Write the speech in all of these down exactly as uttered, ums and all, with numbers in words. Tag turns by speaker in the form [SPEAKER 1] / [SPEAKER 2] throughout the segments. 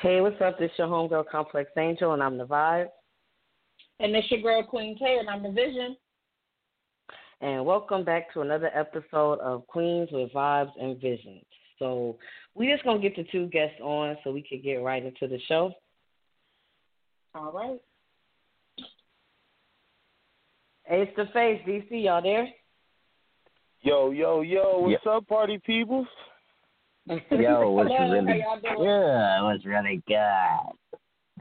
[SPEAKER 1] Hey, what's up? This your homegirl Complex Angel, and I'm the Vibe.
[SPEAKER 2] And this your girl Queen K, and I'm the Vision.
[SPEAKER 1] And welcome back to another episode of Queens with Vibes and Visions. So we just gonna get the two guests on so we can get right into the show.
[SPEAKER 2] All right.
[SPEAKER 1] Ace to Face, D C, y'all there?
[SPEAKER 3] Yo, yo, yo, what's
[SPEAKER 4] Yo.
[SPEAKER 3] up, party people?
[SPEAKER 4] Yo, what's
[SPEAKER 2] Hello,
[SPEAKER 4] really
[SPEAKER 2] how y'all doing?
[SPEAKER 4] good? What's really good?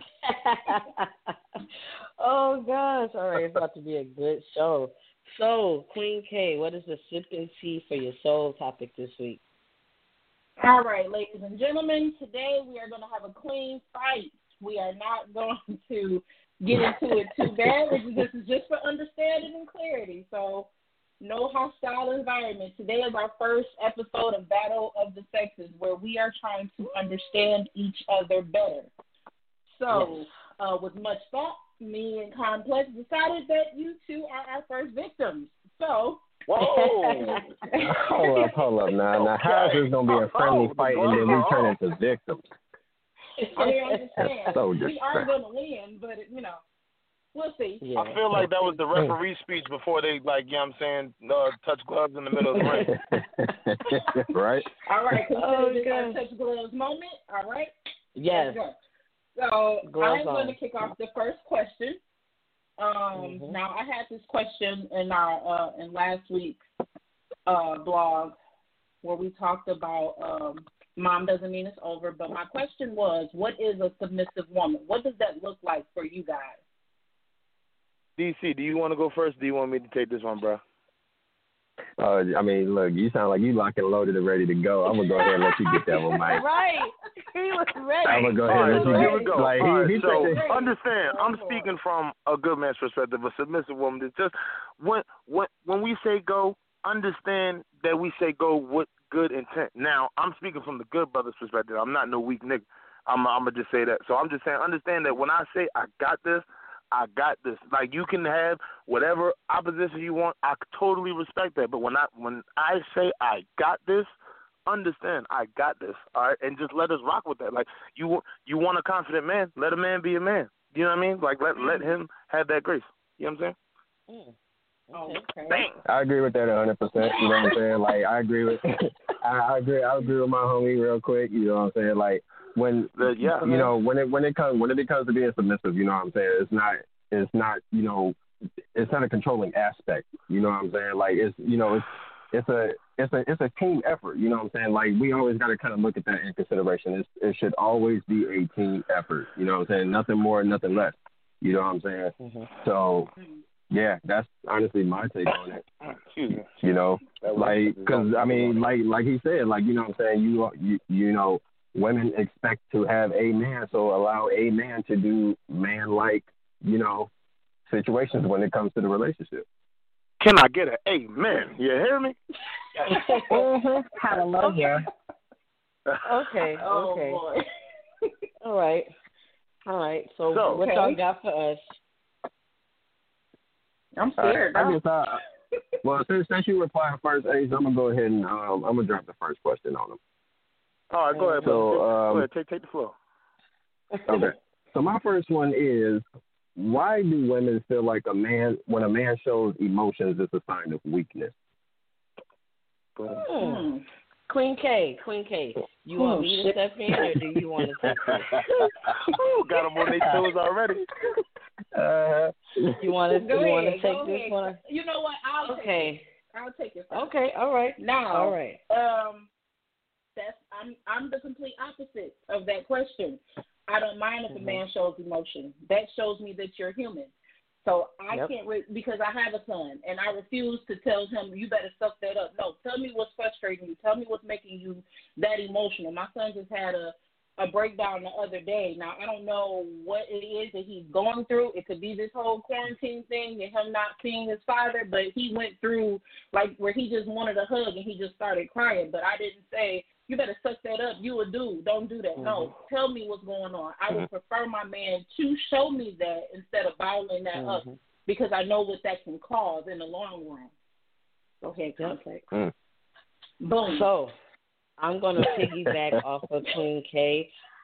[SPEAKER 1] Oh gosh! All right, it's about to be a good show. So, Queen K, what is the sipping tea for your soul topic this week?
[SPEAKER 2] All right, ladies and gentlemen, today we are going to have a clean fight. We are not going to get into it too bad. This is just for understanding and clarity. So, no hostile environment. Today is our first episode of Battle of the Sexes, where we are trying to understand each other better. So,
[SPEAKER 1] Yes.
[SPEAKER 2] uh, with much thought, me and Complex decided that you two are our first victims. So,
[SPEAKER 3] Whoa!
[SPEAKER 4] Hold up, hold up now. Now, how is this going to be a friendly
[SPEAKER 3] Oh,
[SPEAKER 4] fight and then we turn into victims?
[SPEAKER 2] I understand.
[SPEAKER 4] So
[SPEAKER 2] we are
[SPEAKER 4] disrespectful.
[SPEAKER 2] going to win, but, you know, we'll see.
[SPEAKER 1] Yeah.
[SPEAKER 3] I feel like that was the referee speech before they, like, you know what I'm saying, uh, touch gloves in the middle of the ring.
[SPEAKER 4] Right?
[SPEAKER 2] All right, consider
[SPEAKER 1] Oh,
[SPEAKER 2] this our
[SPEAKER 1] God.
[SPEAKER 2] touch gloves moment. All right?
[SPEAKER 1] Yes.
[SPEAKER 2] Let's go. So
[SPEAKER 1] Gloves
[SPEAKER 2] I'm going
[SPEAKER 1] on.
[SPEAKER 2] to kick off the first question. Um,
[SPEAKER 1] Mhm.
[SPEAKER 2] Now, I had this question in our uh, in last week's uh, blog where we talked about um, mom doesn't mean it's over, but my question was, what is a submissive woman? What does that look like for you guys?
[SPEAKER 3] D C, do you want to go first? Or do you want me to take this one, bro?
[SPEAKER 4] Uh, I mean, look, you sound like you locked and loaded and ready to go. I'm going to go ahead and let you get that one, Mike.
[SPEAKER 1] Right. He was ready.
[SPEAKER 4] I'm going to go
[SPEAKER 3] All
[SPEAKER 4] ahead
[SPEAKER 3] right,
[SPEAKER 4] and
[SPEAKER 3] so
[SPEAKER 4] let you
[SPEAKER 3] here
[SPEAKER 4] get
[SPEAKER 3] we go.
[SPEAKER 4] like,
[SPEAKER 3] All right,
[SPEAKER 4] he, he
[SPEAKER 3] so
[SPEAKER 4] took the-
[SPEAKER 3] understand, I'm speaking from a good man's perspective. A submissive woman is just when when when we say go, understand that we say go with good intent. Now, I'm speaking from the good brother's perspective. I'm not no weak nigga. I'm I'm gonna just say that. So I'm just saying, understand that when I say I got this, I got this. Like, you can have whatever opposition you want. I totally respect that. But when I when I say I got this, understand I got this. All right, and just let us rock with that. Like, you you want a confident man, let a man be a man. You know what I mean? Like, let let him have that grace. You know what I'm saying?
[SPEAKER 1] Mm.
[SPEAKER 2] Oh,
[SPEAKER 1] Okay.
[SPEAKER 2] okay.
[SPEAKER 3] Bang.
[SPEAKER 4] I agree with that one hundred percent. You know what I'm saying? Like, I agree with I, I agree I agree with my homie real quick. You know what I'm saying? Like, when
[SPEAKER 3] The- yeah.
[SPEAKER 4] you know when it when it comes when it comes to being submissive, you know what I'm saying? It's not it's not you know it's not a controlling aspect. You know what I'm saying? Like, it's you know it's it's a it's a it's a team effort. You know what I'm saying? Like, we always got to kind of look at that in consideration. It's, it should always be a team effort. You know what I'm saying? Nothing more, nothing less. You know what I'm saying?
[SPEAKER 1] Mhm.
[SPEAKER 4] So yeah, that's honestly my take on it.
[SPEAKER 3] Excuse me.
[SPEAKER 4] You know,
[SPEAKER 3] That was-
[SPEAKER 4] like, because I mean, like, like he said, like, you know what I'm saying, you, you, you know, women expect to have a man, so allow a man to do man-like, you know, situations when it comes to the relationship.
[SPEAKER 3] Can I get an amen? You hear me?
[SPEAKER 1] Hallelujah. Okay.
[SPEAKER 2] Oh,
[SPEAKER 1] Okay.
[SPEAKER 2] boy.
[SPEAKER 1] All right. All right. So,
[SPEAKER 3] So-
[SPEAKER 1] what
[SPEAKER 2] Okay.
[SPEAKER 1] y'all got for us?
[SPEAKER 2] I'm
[SPEAKER 4] All right,
[SPEAKER 2] scared.
[SPEAKER 4] I
[SPEAKER 2] now.
[SPEAKER 4] guess I, well, since, since you replied first, Ace, I'm going to go ahead and um, I'm going to drop the first question on him.
[SPEAKER 3] All right, go ahead,
[SPEAKER 4] So,
[SPEAKER 3] brother.
[SPEAKER 4] um,
[SPEAKER 3] Go ahead, take take the floor.
[SPEAKER 4] Okay. So my first one is, why do women feel like a man, when a man shows emotions, it's a sign of weakness?
[SPEAKER 3] Boom.
[SPEAKER 1] Hmm.
[SPEAKER 2] Hmm.
[SPEAKER 1] Queen K, Queen K, you
[SPEAKER 2] Oh,
[SPEAKER 1] want me to
[SPEAKER 2] shit.
[SPEAKER 1] step in or do you want to take this?
[SPEAKER 3] Ooh, got them on their toes already.
[SPEAKER 4] Uh,
[SPEAKER 1] You want to
[SPEAKER 2] Go
[SPEAKER 1] you want to
[SPEAKER 2] ahead,
[SPEAKER 1] take
[SPEAKER 2] go
[SPEAKER 1] this
[SPEAKER 2] ahead.
[SPEAKER 1] one?
[SPEAKER 2] You know what? I'll take it.
[SPEAKER 1] Okay.
[SPEAKER 2] I'll take it. First.
[SPEAKER 1] Okay. All right.
[SPEAKER 2] Now,
[SPEAKER 1] All right.
[SPEAKER 2] um, that's I'm I'm the complete opposite of that question. I don't mind if
[SPEAKER 1] Mhm.
[SPEAKER 2] a man shows emotion. That shows me that you're human. So I
[SPEAKER 1] Yep.
[SPEAKER 2] can't re- because I have a son and I refuse to tell him you better suck that up. No, tell me what's frustrating you. Tell me what's making you that emotional. My son just had a a breakdown the other day. Now I don't know what it is that he's going through. It could be this whole quarantine thing and him not seeing his father, but he went through like where he just wanted a hug and he just started crying. But I didn't say you better suck that up. You a dude. Don't do that. No, tell me what's going on. I would prefer my man to show me that instead of bottling that up
[SPEAKER 1] Mhm.
[SPEAKER 2] because I know what that can cause in the long run. Go ahead,
[SPEAKER 1] Yep.
[SPEAKER 2] Complex.
[SPEAKER 4] Mm.
[SPEAKER 2] Boom.
[SPEAKER 1] So, I'm going to piggyback off of Queen K.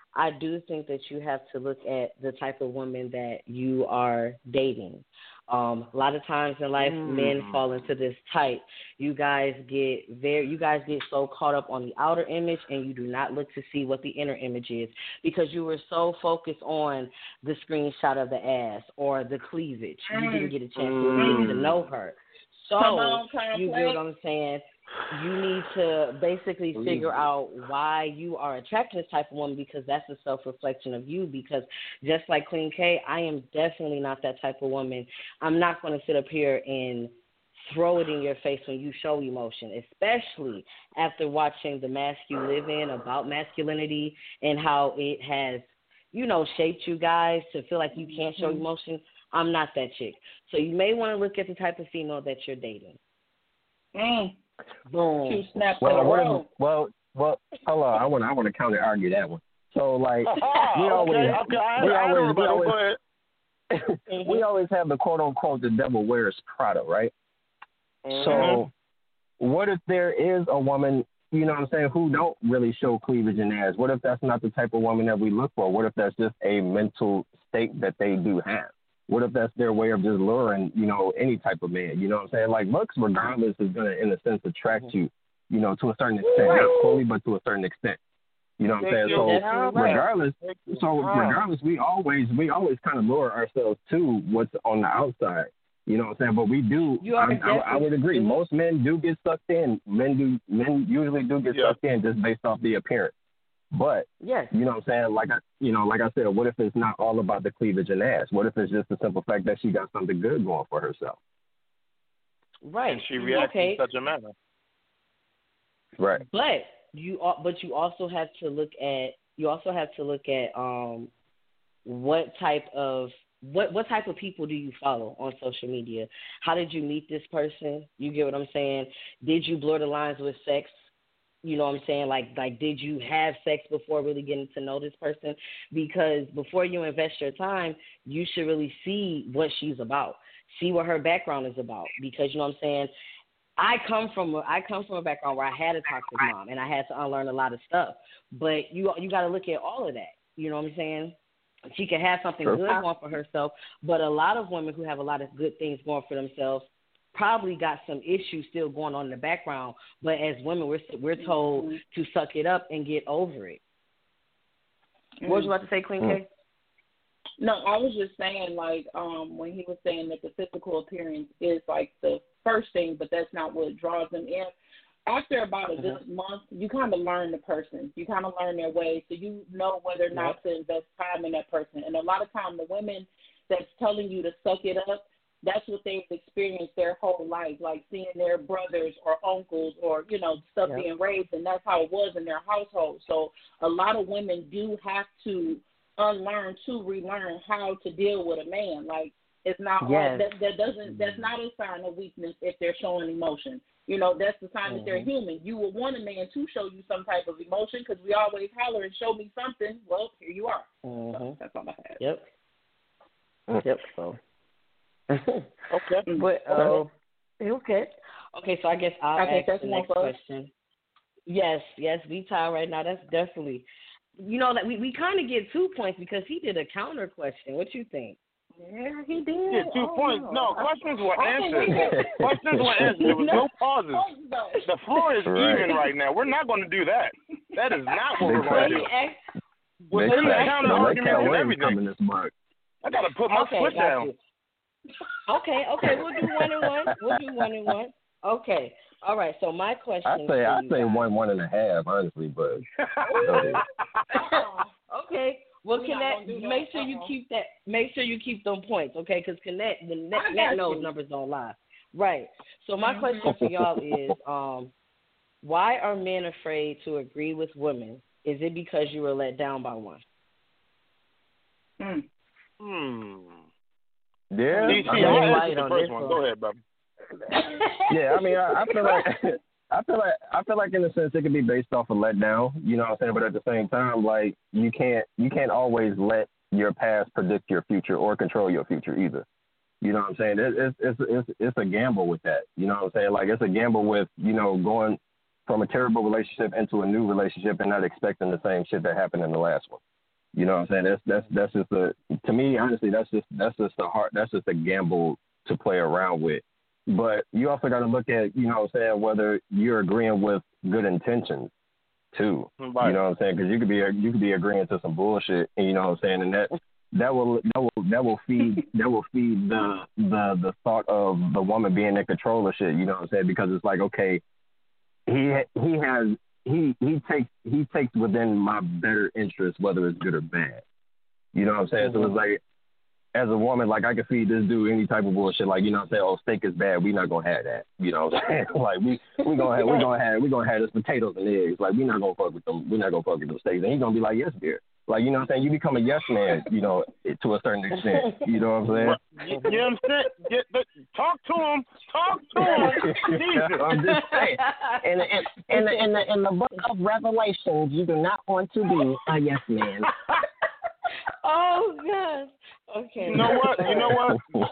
[SPEAKER 1] I do think that you have to look at the type of woman that you are dating. Um, a lot of times in life, mm. men fall into this type. You guys get very, you guys get so caught up on the outer image, and you do not look to see what the inner image is because you were so focused on the screenshot of the ass or the cleavage. Mm. You didn't get a chance to really get to know her. So on, you get what I'm saying? You need to basically figure out why you are attracted to this type of woman because that's a self-reflection of you because just like Queen K, I am definitely not that type of woman. I'm not going to sit up here and throw it in your face when you show emotion, especially after watching The Mask You Live In about masculinity and how it has, you know, shaped you guys to feel like you can't show emotion. I'm not that chick. So you may want to look at the type of female that you're dating.
[SPEAKER 2] Mm.
[SPEAKER 1] Boom.
[SPEAKER 4] Well, well, well, well, hold on. I want, I want to counter argue that one. So, like, we always,
[SPEAKER 3] okay, okay.
[SPEAKER 4] we
[SPEAKER 3] I,
[SPEAKER 4] always,
[SPEAKER 3] I
[SPEAKER 4] we always, we always have the quote unquote the devil wears Prada, right? Mm-hmm. So, what if there is a woman, you know what I'm saying, who don't really show cleavage and ass? What if that's not the type of woman that we look for? What if that's just a mental state that they do have? What if that's their way of just luring, you know, any type of man? You know what I'm saying? Like, looks, regardless, is going to, in a sense, attract you, you know, to a certain extent. Right. Not fully, but to a certain extent. You know what I'm saying? So, regardless, so regardless, we always, we always kind of lure ourselves to what's on the outside. You know what I'm saying? But we do, I, I, I would agree, most men do get sucked in. Men do, men usually do get yeah. sucked in just based off the appearance. But,
[SPEAKER 1] yes.
[SPEAKER 4] you know what I'm saying, like I, you know, like I said, what if it's not all about the cleavage and ass? What if it's just the simple fact that she got something good going for herself?
[SPEAKER 1] Right.
[SPEAKER 3] And she reacts okay. in such a manner.
[SPEAKER 4] Right.
[SPEAKER 1] But you, but you also have to look at, you also have to look at um, what type of, what what type of people do you follow on social media? How did you meet this person? You get what I'm saying? Did you blur the lines with sex? You know what I'm saying? Like, like, did you have sex before really getting to know this person? Because before you invest your time, you should really see what she's about, see what her background is about. Because, you know what I'm saying? I come from a, I come from a background where I had a toxic mom and I had to unlearn a lot of stuff. But you you got to look at all of that. You know what I'm saying? She can have something sure. good going for herself, but a lot of women who have a lot of good things going for themselves probably got some issues still going on in the background, but as women, we're we're told mm-hmm. to suck it up and get over it. Mm-hmm. What was you about to say, Queen mm-hmm. K?
[SPEAKER 2] No, I was just saying, like, um, when he was saying that the physical appearance is, like, the first thing, but that's not what draws them in. After about a mm-hmm. good month, you kind of learn the person. You kind of learn their ways, so you know whether or not yeah. to invest time in that person. And a lot of time, the women that's telling you to suck it up, that's what they've experienced their whole life, like seeing their brothers or uncles or, you know, stuff yep. being raised, and that's how it was in their household. So a lot of women do have to unlearn to relearn how to deal with a man. Like, it's not
[SPEAKER 1] yes.
[SPEAKER 2] all, that, that doesn't that's not a sign of weakness if they're showing emotion. You know, that's the sign mm-hmm. that they're human. You would want a man to show you some type of emotion because we always holler and show me something. Well, here you are.
[SPEAKER 1] Mm-hmm.
[SPEAKER 2] So that's all I have.
[SPEAKER 1] Yep. Yep. So.
[SPEAKER 3] okay.
[SPEAKER 1] But uh, okay. Okay. So I guess I'll
[SPEAKER 2] okay,
[SPEAKER 1] ask the next question. Yes. Yes. We tie right now. That's definitely. You know that we, we kind of get two points because he did a counter question. What you think?
[SPEAKER 2] Yeah, he did.
[SPEAKER 3] Yeah, two
[SPEAKER 2] oh,
[SPEAKER 3] points. No,
[SPEAKER 2] I,
[SPEAKER 3] questions were answered. questions were answered. There was no pauses. The floor is right. even right now. We're not going to do that. That is not what we're going to do. Within the counter argument and everything. I got to put my
[SPEAKER 1] okay,
[SPEAKER 3] foot down.
[SPEAKER 1] You. Okay, okay, we'll do one and one. We'll do one and one. Okay. All right, so my question.
[SPEAKER 4] I say I say
[SPEAKER 1] guys.
[SPEAKER 4] one, one and a half, honestly, but
[SPEAKER 1] okay. Well, Connect, make sure you keep that. Make sure you keep them points, okay? Because Connect, the net, net knows numbers don't lie. Right. So my mm-hmm. question for y'all is, um, why are men afraid to agree with women? Is it because you were let down by one?
[SPEAKER 2] Hmm.
[SPEAKER 3] Hmm.
[SPEAKER 4] Yeah.
[SPEAKER 3] See, see, I answered the first one. one. Go ahead, brother.
[SPEAKER 4] Yeah, I mean, I, I feel like. I feel like I feel like in a sense it can be based off of letdown, you know what I'm saying? But at the same time, like you can't you can't always let your past predict your future or control your future either. You know what I'm saying? It, it's it's it's it's a gamble with that. You know what I'm saying? Like it's a gamble with, you know, going from a terrible relationship into a new relationship and not expecting the same shit that happened in the last one. You know what I'm saying? That's that's that's just a to me honestly that's just that's just a hard that's just a gamble to play around with. But you also got to look at, you know what I'm saying, whether you're agreeing with good intentions too. Right. You know what I'm saying? Because you could be you could be agreeing to some bullshit, and you know what I'm saying, and that that will that will that will feed that will feed the the the thought of the woman being in control of shit. You know what I'm saying? Because it's like, okay, he he has he he takes he takes within my better interest, whether it's good or bad. You know what I'm saying? Mm-hmm. So it's like, as a woman, like, I can feed this dude any type of bullshit. Like, you know what I'm saying? Oh, steak is bad. We not gonna have that. You know what I'm saying? Like, we we gonna have we gonna have we gonna have this potatoes and eggs. Like, we not gonna fuck with them. We not gonna fuck with those steaks. And he's gonna be like, yes, dear. Like, you know what I'm saying? You become a yes man, you know, to a certain extent. You know what I'm saying?
[SPEAKER 3] You, you know what I'm saying? Get, but talk to him. Talk to him. Jesus.
[SPEAKER 5] I'm just saying. In the, in, the, in, the, in the book of Revelations, you do not want to be a yes man.
[SPEAKER 1] Oh, gosh. Okay.
[SPEAKER 3] You know what? You know what?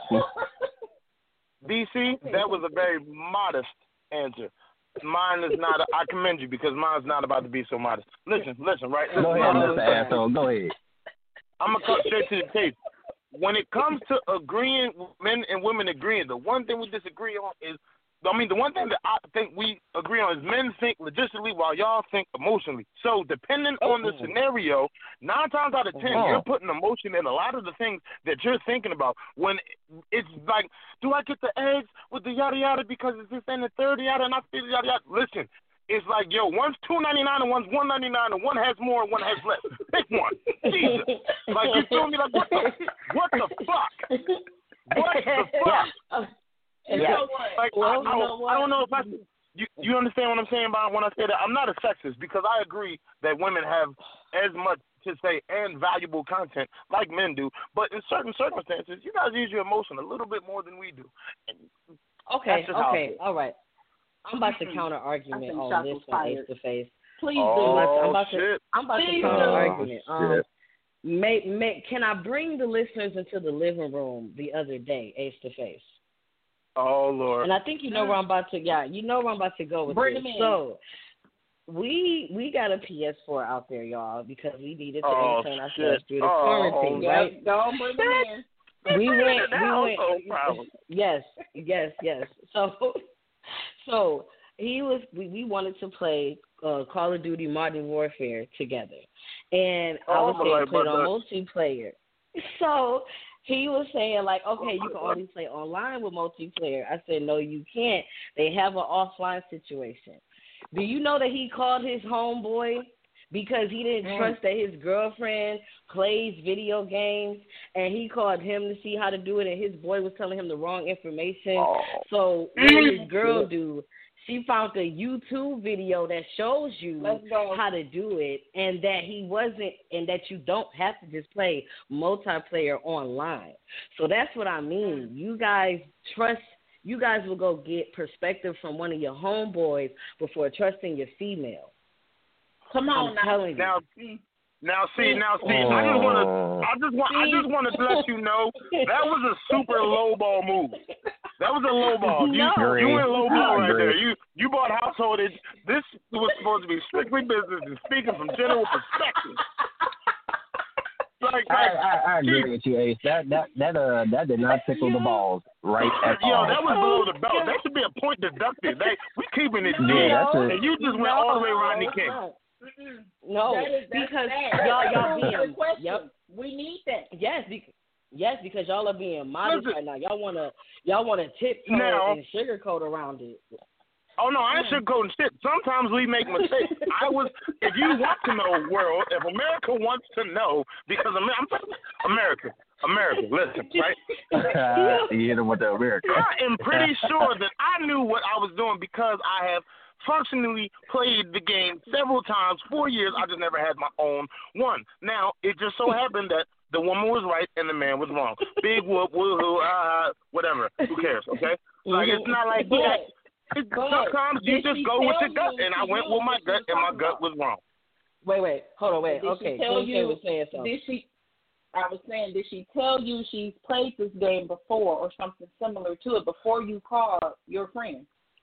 [SPEAKER 3] D C, that was a very modest answer. Mine is not. A, I commend you because mine's not about to be so modest. Listen, listen, right? Listen,
[SPEAKER 4] go ahead, Mister Asshole. Go ahead.
[SPEAKER 3] I'm gonna cut straight to the chase. When it comes to agreeing, men and women agreeing, the one thing we disagree on is, I mean, the one thing that I think we agree on is men think logistically while y'all think emotionally. So depending on the scenario, nine times out of ten, oh. you're putting emotion in a lot of the things that you're thinking about. When it's like, do I get the eggs with the yada yada because it's this and the third yada and I feel yada yada? Listen, it's like, yo, one's two ninety-nine and one's one ninety-nine and one has more and one has less. Pick one. Jesus. Like, you feel me? Like, what the, what the fuck? What the fuck?
[SPEAKER 2] Yeah. And yeah. You know what?
[SPEAKER 3] Like,
[SPEAKER 2] well,
[SPEAKER 3] I, I,
[SPEAKER 2] you know what?
[SPEAKER 3] I don't know if I you you understand what I'm saying by when I say that. I'm not a sexist because I agree that women have as much to say and valuable content like men do, but in certain circumstances, you guys use your emotion a little bit more than we do. And
[SPEAKER 1] okay, okay, all right. I'm about to counter argument on this one face to face.
[SPEAKER 2] Please
[SPEAKER 3] oh,
[SPEAKER 2] do.
[SPEAKER 1] I'm about
[SPEAKER 3] shit.
[SPEAKER 1] to I'm about
[SPEAKER 2] Please
[SPEAKER 1] to counter
[SPEAKER 2] do.
[SPEAKER 1] argument.
[SPEAKER 4] Oh,
[SPEAKER 1] um, may, may, can I bring the listeners into the living room the other day, face to face?
[SPEAKER 3] Oh, Lord.
[SPEAKER 1] And I think you know where I'm about to, yeah, you know where I'm about to go with
[SPEAKER 2] Bring
[SPEAKER 1] this.
[SPEAKER 2] them in.
[SPEAKER 1] So, we we got a P S four out there, y'all, because we needed to
[SPEAKER 3] oh,
[SPEAKER 1] entertain ourselves
[SPEAKER 3] shit.
[SPEAKER 1] through the
[SPEAKER 3] oh,
[SPEAKER 1] quarantine,
[SPEAKER 2] yeah,
[SPEAKER 1] right?
[SPEAKER 2] Go bring them in.
[SPEAKER 1] We went, we
[SPEAKER 3] oh,
[SPEAKER 1] went, yes, yes, yes. So, so he was, we, we wanted to play uh, Call of Duty Modern Warfare together. And I
[SPEAKER 3] oh,
[SPEAKER 1] was saying
[SPEAKER 3] like,
[SPEAKER 1] play it
[SPEAKER 3] but,
[SPEAKER 1] on multiplayer. So, he was saying, like, okay, you can only play online with multiplayer. I said, no, you can't. They have an offline situation. Do you know that he called his homeboy because he didn't mm. trust that his girlfriend plays video games, and he called him to see how to do it, and his boy was telling him the wrong information. Oh. So what did his girl do? She found a YouTube video that shows you how to do it, and that he wasn't, and that you don't have to just play multiplayer online. So that's what I mean. You guys trust, you guys will go get perspective from one of your homeboys before trusting your female.
[SPEAKER 2] Come on,
[SPEAKER 1] I'm
[SPEAKER 2] now.
[SPEAKER 1] telling you.
[SPEAKER 3] Now, now see, now see, I just want to, I just want, I just wanted to let you know that was a super low ball move. That was a low ball. You,
[SPEAKER 1] no.
[SPEAKER 3] you went low ball right there. You, you bought household. This was supposed to be strictly business and speaking from general perspective. Like,
[SPEAKER 4] I, I, I agree with you, Ace. That that that uh that did not tickle the balls right at
[SPEAKER 3] Yo,
[SPEAKER 4] all.
[SPEAKER 3] that was below the belt. That should be a point deducted. They, we keeping it
[SPEAKER 1] no,
[SPEAKER 3] dead,
[SPEAKER 4] that's
[SPEAKER 3] and you just went
[SPEAKER 1] no,
[SPEAKER 3] all the way Rodney King.
[SPEAKER 1] No, no
[SPEAKER 2] that is,
[SPEAKER 1] because
[SPEAKER 2] bad.
[SPEAKER 1] y'all y'all
[SPEAKER 2] That's
[SPEAKER 1] being
[SPEAKER 2] yep. We need that.
[SPEAKER 1] Yes, because yes, because y'all are being modest
[SPEAKER 3] Listen,
[SPEAKER 1] right now. Y'all wanna y'all wanna tiptoe
[SPEAKER 3] now,
[SPEAKER 1] and sugarcoat around it.
[SPEAKER 3] Oh no, I ain't sugarcoating shit. Sometimes we make mistakes. I was, if you want to know, world, if America wants to know, because I'm, I'm America, America, listen, right?
[SPEAKER 4] You hit him with the America.
[SPEAKER 3] I am pretty sure that I knew what I was doing because I have functionally played the game several times, four years. I just never had my own one. Now it just so happened that the woman was right and the man was wrong. Big whoop, woohoo, ah, uh, whatever. Who cares? Okay, like it's not like that. It's, sometimes you just go with your gut, and I went with my gut, and my gut was wrong.
[SPEAKER 1] Wait, wait, hold on, wait.
[SPEAKER 2] Did
[SPEAKER 1] okay,
[SPEAKER 2] she tell you,
[SPEAKER 1] was saying something.
[SPEAKER 2] Did she? I was saying, did she tell you she's played this game before or something similar to it before you called your friend?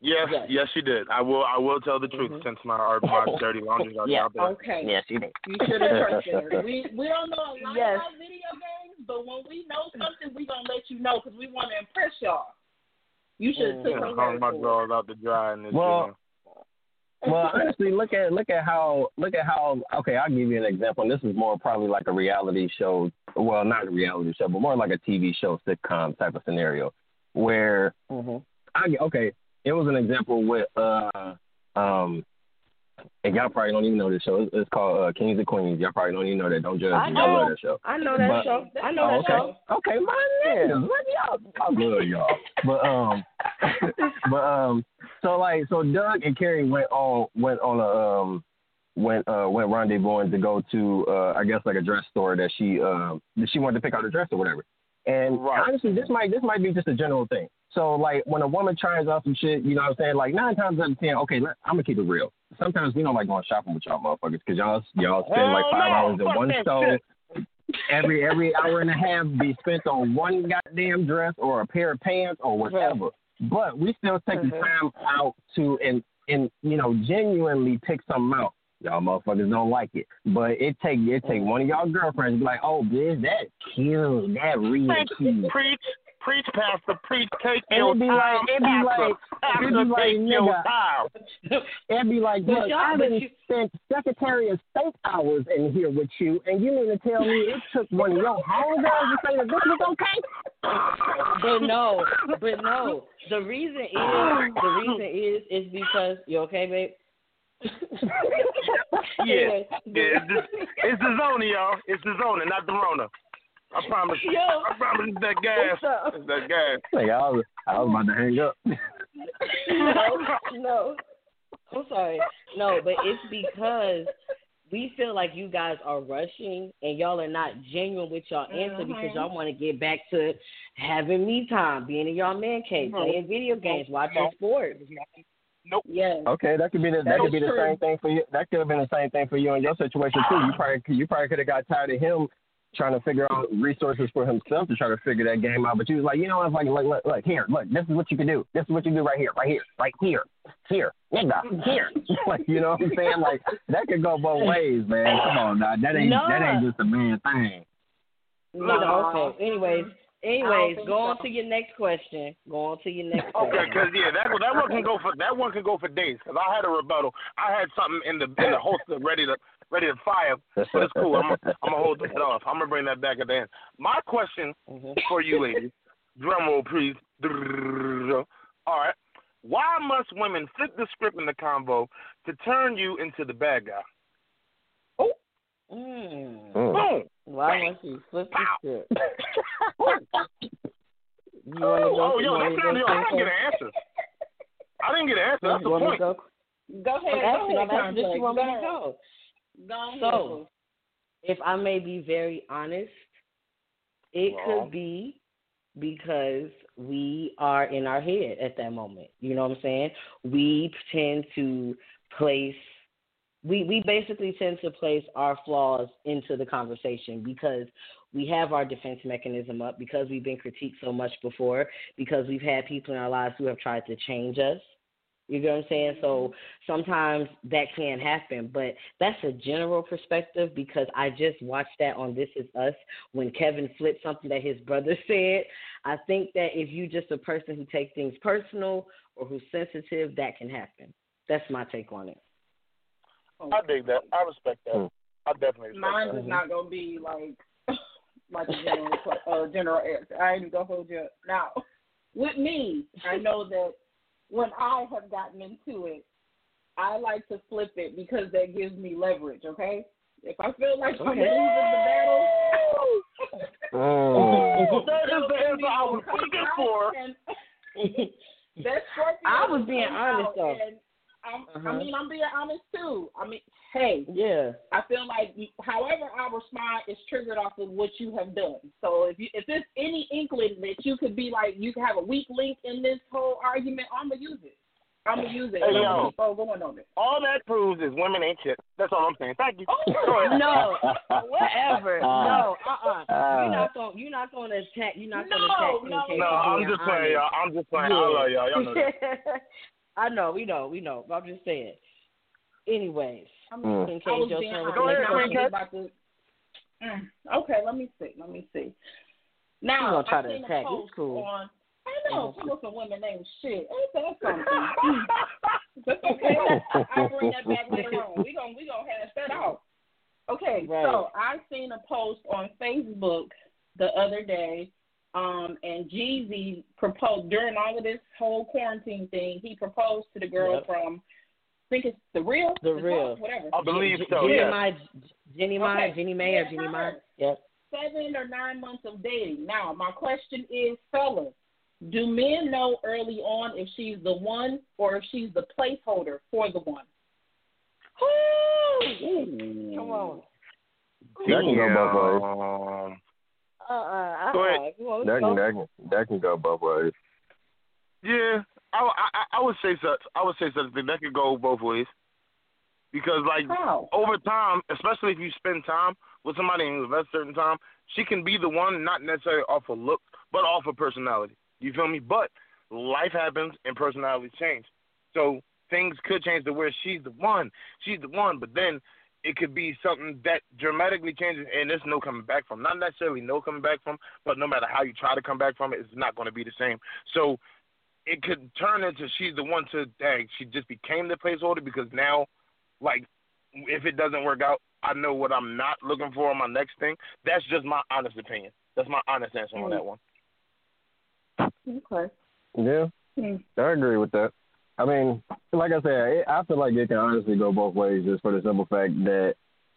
[SPEAKER 3] Yes,
[SPEAKER 1] Yes.
[SPEAKER 3] yes, she did. I will. I will tell the truth
[SPEAKER 1] Mhm.
[SPEAKER 3] since my our, my dirty laundry's already
[SPEAKER 5] Yeah.
[SPEAKER 3] out there.
[SPEAKER 2] Okay.
[SPEAKER 5] Yes, you did.
[SPEAKER 2] You should have trusted her. We we don't know a lot
[SPEAKER 1] Yes.
[SPEAKER 2] about video games, but when we know something, we gonna let you know because we want to impress y'all. You should have
[SPEAKER 1] Mm.
[SPEAKER 2] took
[SPEAKER 3] Yeah,
[SPEAKER 2] her
[SPEAKER 3] hung
[SPEAKER 2] word
[SPEAKER 3] my
[SPEAKER 2] for it.
[SPEAKER 3] drawers out to dry in this.
[SPEAKER 4] Well,
[SPEAKER 3] you know.
[SPEAKER 4] Well, honestly, look at look at how look at how. Okay, I'll give you an example. And this is more probably like a reality show. Well, not a reality show, but more like a T V show, sitcom type of scenario, where
[SPEAKER 1] Mm-hmm.
[SPEAKER 4] I okay, it was an example with uh um, and y'all probably don't even know this show. It's, it's called uh, Kings and Queens. Y'all probably don't even know that. Don't judge
[SPEAKER 1] I
[SPEAKER 4] me. Y'all
[SPEAKER 1] know.
[SPEAKER 4] know that show.
[SPEAKER 1] I know that
[SPEAKER 4] But-
[SPEAKER 1] show. I know
[SPEAKER 4] Oh,
[SPEAKER 1] that
[SPEAKER 4] okay.
[SPEAKER 1] show.
[SPEAKER 4] Okay, my niggas, what y'all? I love y'all. But um, but um, so like, so Doug and Carrie went on went on a um went uh went rendezvousing to go to uh I guess like a dress store that she um that she wanted to pick out a dress or whatever. And
[SPEAKER 3] Right.
[SPEAKER 4] honestly, this might this might be just a general thing. So like when a woman tries out some shit, you know what I'm saying? Like nine times out of ten, okay, let, I'm gonna keep it real. Sometimes we don't like going shopping with y'all motherfuckers because y'all y'all spend like
[SPEAKER 3] Hell
[SPEAKER 4] five
[SPEAKER 3] no,
[SPEAKER 4] hours in
[SPEAKER 3] fuck
[SPEAKER 4] one
[SPEAKER 3] that
[SPEAKER 4] store.
[SPEAKER 3] shit.
[SPEAKER 4] Every every hour and a half be spent on one goddamn dress or a pair of pants or whatever. But we still take the
[SPEAKER 1] Mhm.
[SPEAKER 4] time out to and and you know genuinely pick something out. Y'all motherfuckers don't like it, but it take it take
[SPEAKER 1] Mm.
[SPEAKER 4] one of y'all girlfriends to be like, oh, bitch, that's cute, that real cute.
[SPEAKER 3] Preach, preach, pastor, preach. Take
[SPEAKER 4] And
[SPEAKER 3] your
[SPEAKER 4] it'd be
[SPEAKER 3] time,
[SPEAKER 4] like, it'd be
[SPEAKER 3] pastor.
[SPEAKER 4] like,
[SPEAKER 3] Pastor,
[SPEAKER 4] it'd be like,
[SPEAKER 3] take your
[SPEAKER 4] nigga,
[SPEAKER 3] time.
[SPEAKER 4] it'd be like,
[SPEAKER 1] But
[SPEAKER 4] look,
[SPEAKER 1] y'all-
[SPEAKER 4] I
[SPEAKER 1] but
[SPEAKER 4] done
[SPEAKER 1] you-
[SPEAKER 4] spent Secretary of State hours in here with you, and you mean to tell me it took one of your homegirls to say that this was okay?
[SPEAKER 1] But no, but no. The reason is the reason is is because you okay, babe?
[SPEAKER 3] Yeah,
[SPEAKER 1] Anyway,
[SPEAKER 3] yeah. It's the, it's the Zona, y'all. It's the Zona, not the Rona. I promise.
[SPEAKER 1] Yo.
[SPEAKER 3] I promise it's that gas.
[SPEAKER 1] What's up?
[SPEAKER 3] It's that gas.
[SPEAKER 4] Like, I was, I was about to hang up.
[SPEAKER 1] no, no. I'm sorry. No, but it's because we feel like you guys are rushing and y'all are not genuine with y'all answer because
[SPEAKER 2] Mhm.
[SPEAKER 1] y'all want to get back to having me time, being in y'all man cave,
[SPEAKER 3] No.
[SPEAKER 1] playing video games, watching
[SPEAKER 3] No.
[SPEAKER 1] sports.
[SPEAKER 3] Nope.
[SPEAKER 2] Yes.
[SPEAKER 4] Okay, that could be the that,
[SPEAKER 2] That
[SPEAKER 4] could
[SPEAKER 2] is
[SPEAKER 4] be the
[SPEAKER 2] true.
[SPEAKER 4] same thing for you. That could have been the same thing for you in your situation too. You probably you probably could have got tired of him trying to figure out resources for himself to try to figure that game out. But you was like, you know, it's like, look, look, look, here, look, this is what you can do. This is what you do right here, right here, right here, here, nigga, here. Like, you know what I'm saying? Like that could go both ways, man. Come on, now, that ain't
[SPEAKER 1] No.
[SPEAKER 4] that ain't just a man thing.
[SPEAKER 1] No,
[SPEAKER 2] No.
[SPEAKER 1] okay. Anyways,
[SPEAKER 2] I
[SPEAKER 1] anyways,
[SPEAKER 2] don't
[SPEAKER 1] go
[SPEAKER 2] think
[SPEAKER 1] on
[SPEAKER 2] so.
[SPEAKER 1] to your next question. Go on to your next
[SPEAKER 3] Okay,
[SPEAKER 1] question.
[SPEAKER 3] because yeah, that that one can go for that one can go for days. Because I had a rebuttal. I had something in the in the holster ready to ready to fire, but it's cool. I'm gonna I'm gonna hold that off. I'm gonna bring that back at the end. My question
[SPEAKER 1] Mhm.
[SPEAKER 3] for you, ladies, drum roll, please. All right, why must women flip the script in the convo to turn you into the bad guy?
[SPEAKER 1] Mm.
[SPEAKER 4] Mm.
[SPEAKER 3] Boom.
[SPEAKER 1] Why must you flip the
[SPEAKER 3] Pow.
[SPEAKER 1] script? You want to go?
[SPEAKER 3] Oh,
[SPEAKER 1] you
[SPEAKER 3] yo,
[SPEAKER 1] wanna
[SPEAKER 3] that's
[SPEAKER 1] go
[SPEAKER 3] not, yo, I didn't
[SPEAKER 1] first?
[SPEAKER 3] get an answer. I didn't get an answer. That's
[SPEAKER 1] You
[SPEAKER 3] the
[SPEAKER 1] want me to
[SPEAKER 3] point.
[SPEAKER 1] go?
[SPEAKER 2] Go
[SPEAKER 1] I'm
[SPEAKER 2] ahead.
[SPEAKER 1] asking.
[SPEAKER 2] Go
[SPEAKER 1] I'm
[SPEAKER 2] ahead,
[SPEAKER 1] asking if you want me to go.
[SPEAKER 2] Go ahead.
[SPEAKER 1] So, if I may be very honest, it
[SPEAKER 3] Well.
[SPEAKER 1] could be because we are in our head at that moment. You know what I'm saying? We tend to place we we basically tend to place our flaws into the conversation because we have our defense mechanism up, because we've been critiqued so much before, because we've had people in our lives who have tried to change us. You know what I'm saying? So sometimes that can happen, but that's a general perspective because I just watched that on This Is Us when Kevin flipped something that his brother said. I think that if you're just a person who takes things personal or who's sensitive, that can happen. That's my take on it.
[SPEAKER 3] I dig that. I respect that.
[SPEAKER 4] Hmm.
[SPEAKER 3] I definitely respect
[SPEAKER 2] Mine
[SPEAKER 3] that.
[SPEAKER 2] is not gonna be like like a general uh, general answer. I ain't gonna hold you up. Now, with me, I know that when I have gotten into it, I like to flip it because that gives me leverage. Okay, if I feel like I'm
[SPEAKER 1] Okay.
[SPEAKER 2] losing the battle,
[SPEAKER 4] Mm.
[SPEAKER 3] That is the answer I was looking for.
[SPEAKER 2] and that's Scorpio
[SPEAKER 1] I was being
[SPEAKER 2] come
[SPEAKER 1] honest,
[SPEAKER 2] out,
[SPEAKER 1] though.
[SPEAKER 2] and I'm, I
[SPEAKER 1] Uh-huh.
[SPEAKER 2] mean, I'm being honest too. I mean, hey,
[SPEAKER 1] Yeah.
[SPEAKER 2] I feel like however I respond is triggered off of what you have done. So if you if there's any inkling that you could be like you can have a weak link in this whole argument, I'm gonna use it. I'm gonna use it.
[SPEAKER 3] Hey,
[SPEAKER 2] and I'm
[SPEAKER 3] yo.
[SPEAKER 2] gonna keep on going on it.
[SPEAKER 3] All that proves is women ain't shit. That's all I'm saying. Thank you.
[SPEAKER 2] Oh,
[SPEAKER 3] Go ahead.
[SPEAKER 1] No, whatever. No, uh-uh.
[SPEAKER 4] Uh.
[SPEAKER 1] You're not gonna, you're not gonna attack. You're not gonna
[SPEAKER 2] No,
[SPEAKER 1] attack me.
[SPEAKER 2] no,
[SPEAKER 1] in case
[SPEAKER 3] No,
[SPEAKER 1] you're
[SPEAKER 3] I'm
[SPEAKER 1] being
[SPEAKER 3] just playing,
[SPEAKER 1] honest.
[SPEAKER 3] y'all. I'm just playing. I love y'all. Y'all know that.
[SPEAKER 1] I know, we know, we know. But I'm just saying. Anyways,
[SPEAKER 2] I mean,
[SPEAKER 4] Mm.
[SPEAKER 1] Queen
[SPEAKER 2] I
[SPEAKER 1] K,
[SPEAKER 2] was
[SPEAKER 1] your
[SPEAKER 2] being
[SPEAKER 1] turn with
[SPEAKER 3] Go
[SPEAKER 1] the
[SPEAKER 3] ahead,
[SPEAKER 1] next
[SPEAKER 2] honest.
[SPEAKER 3] Queen
[SPEAKER 1] question.
[SPEAKER 3] K.
[SPEAKER 2] About to, mm, okay, let me see. Let me see.
[SPEAKER 1] You
[SPEAKER 2] Now,
[SPEAKER 1] gonna try
[SPEAKER 2] I
[SPEAKER 1] to
[SPEAKER 2] seen
[SPEAKER 1] attack?
[SPEAKER 2] a post
[SPEAKER 1] It's cool.
[SPEAKER 2] on. I know
[SPEAKER 1] Mhm.
[SPEAKER 2] some of some women named shit. Ain't that something? Mm. That's okay. I'll bring that back later on. We gon' we gonna hash that out. Okay,
[SPEAKER 1] Right.
[SPEAKER 2] so I seen a post on Facebook the other day, um, and Jeezy proposed during all of this whole quarantine thing. He proposed to the girl
[SPEAKER 1] Yep.
[SPEAKER 2] from, I think it's the real,
[SPEAKER 1] The Real.
[SPEAKER 2] Talk, whatever.
[SPEAKER 3] I believe
[SPEAKER 1] J-
[SPEAKER 3] so.
[SPEAKER 1] Jenny
[SPEAKER 3] Yeah.
[SPEAKER 1] Mai, Jenny Mai,
[SPEAKER 2] Okay.
[SPEAKER 1] Jenny May, or
[SPEAKER 2] Yeah,
[SPEAKER 1] Jenny
[SPEAKER 2] her.
[SPEAKER 1] Mai? Yep.
[SPEAKER 2] Seven or nine months of dating. Now, my question is, fellas, do men know early on if she's the one or if she's the placeholder for the one?
[SPEAKER 1] Woo! Come on.
[SPEAKER 4] That can go both ways.
[SPEAKER 3] Um,
[SPEAKER 1] Uh, uh,
[SPEAKER 3] Go ahead.
[SPEAKER 1] uh, come on,
[SPEAKER 4] That
[SPEAKER 1] let's
[SPEAKER 4] can,
[SPEAKER 1] go.
[SPEAKER 4] that can, that can go both ways.
[SPEAKER 3] yeah, I, I, I would say such. I would say such a thing. That could go both ways. Because, like,
[SPEAKER 2] How?
[SPEAKER 3] over time, especially if you spend time with somebody and invest certain time, she can be the one, not necessarily off of look, but off of personality. You feel me? But life happens and personalities change. So things could change to where she's the one. She's the one, but then it could be something that dramatically changes, and there's no coming back from. Not necessarily no coming back from, but no matter how you try to come back from it, it's not going to be the same. So it could turn into she's the one to, dang, she just became the placeholder because now, like, if it doesn't work out, I know what I'm not looking for on my next thing. That's just my honest opinion. That's my honest answer on that one.
[SPEAKER 2] Okay.
[SPEAKER 4] Yeah,
[SPEAKER 2] Hmm.
[SPEAKER 4] I agree with that. I mean, like I said, it, I feel like it can honestly go both ways, just for the simple fact that